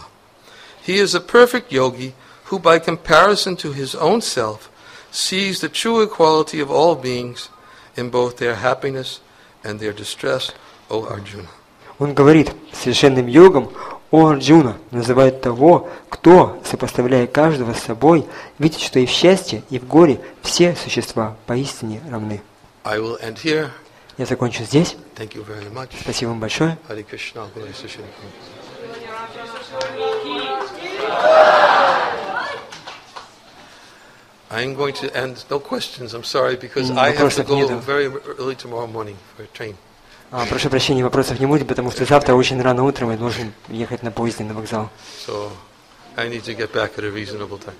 [SPEAKER 1] He is a perfect yogi who by comparison to his own self sees the true equality of all beings in both their happiness and their distress, O Arjuna.
[SPEAKER 2] Он говорит совершенным йогом, о Арджуна, называет того, кто, сопоставляя каждого с собой, видит, что и в счастье, и в горе все существа поистине равны.
[SPEAKER 1] I will end here.
[SPEAKER 2] Я закончу здесь.
[SPEAKER 1] Thank you very much.
[SPEAKER 2] Спасибо вам большое.
[SPEAKER 1] Hare Krishna. Hare Krishna. I'm going to end. No questions. I'm sorry because I have to go very early tomorrow morning for a train.
[SPEAKER 2] А, прошу прощения, вопросов не будет, потому что завтра очень рано утром я должен ехать на поезде на вокзал.
[SPEAKER 1] So I need to get back at a reasonable time.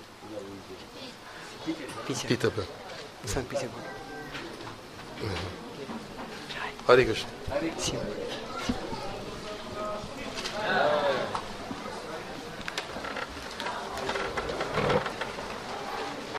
[SPEAKER 2] Питер.
[SPEAKER 1] Peterborough.
[SPEAKER 2] Санкт-Петербург.
[SPEAKER 1] Hare Krishna.
[SPEAKER 2] Спасибо.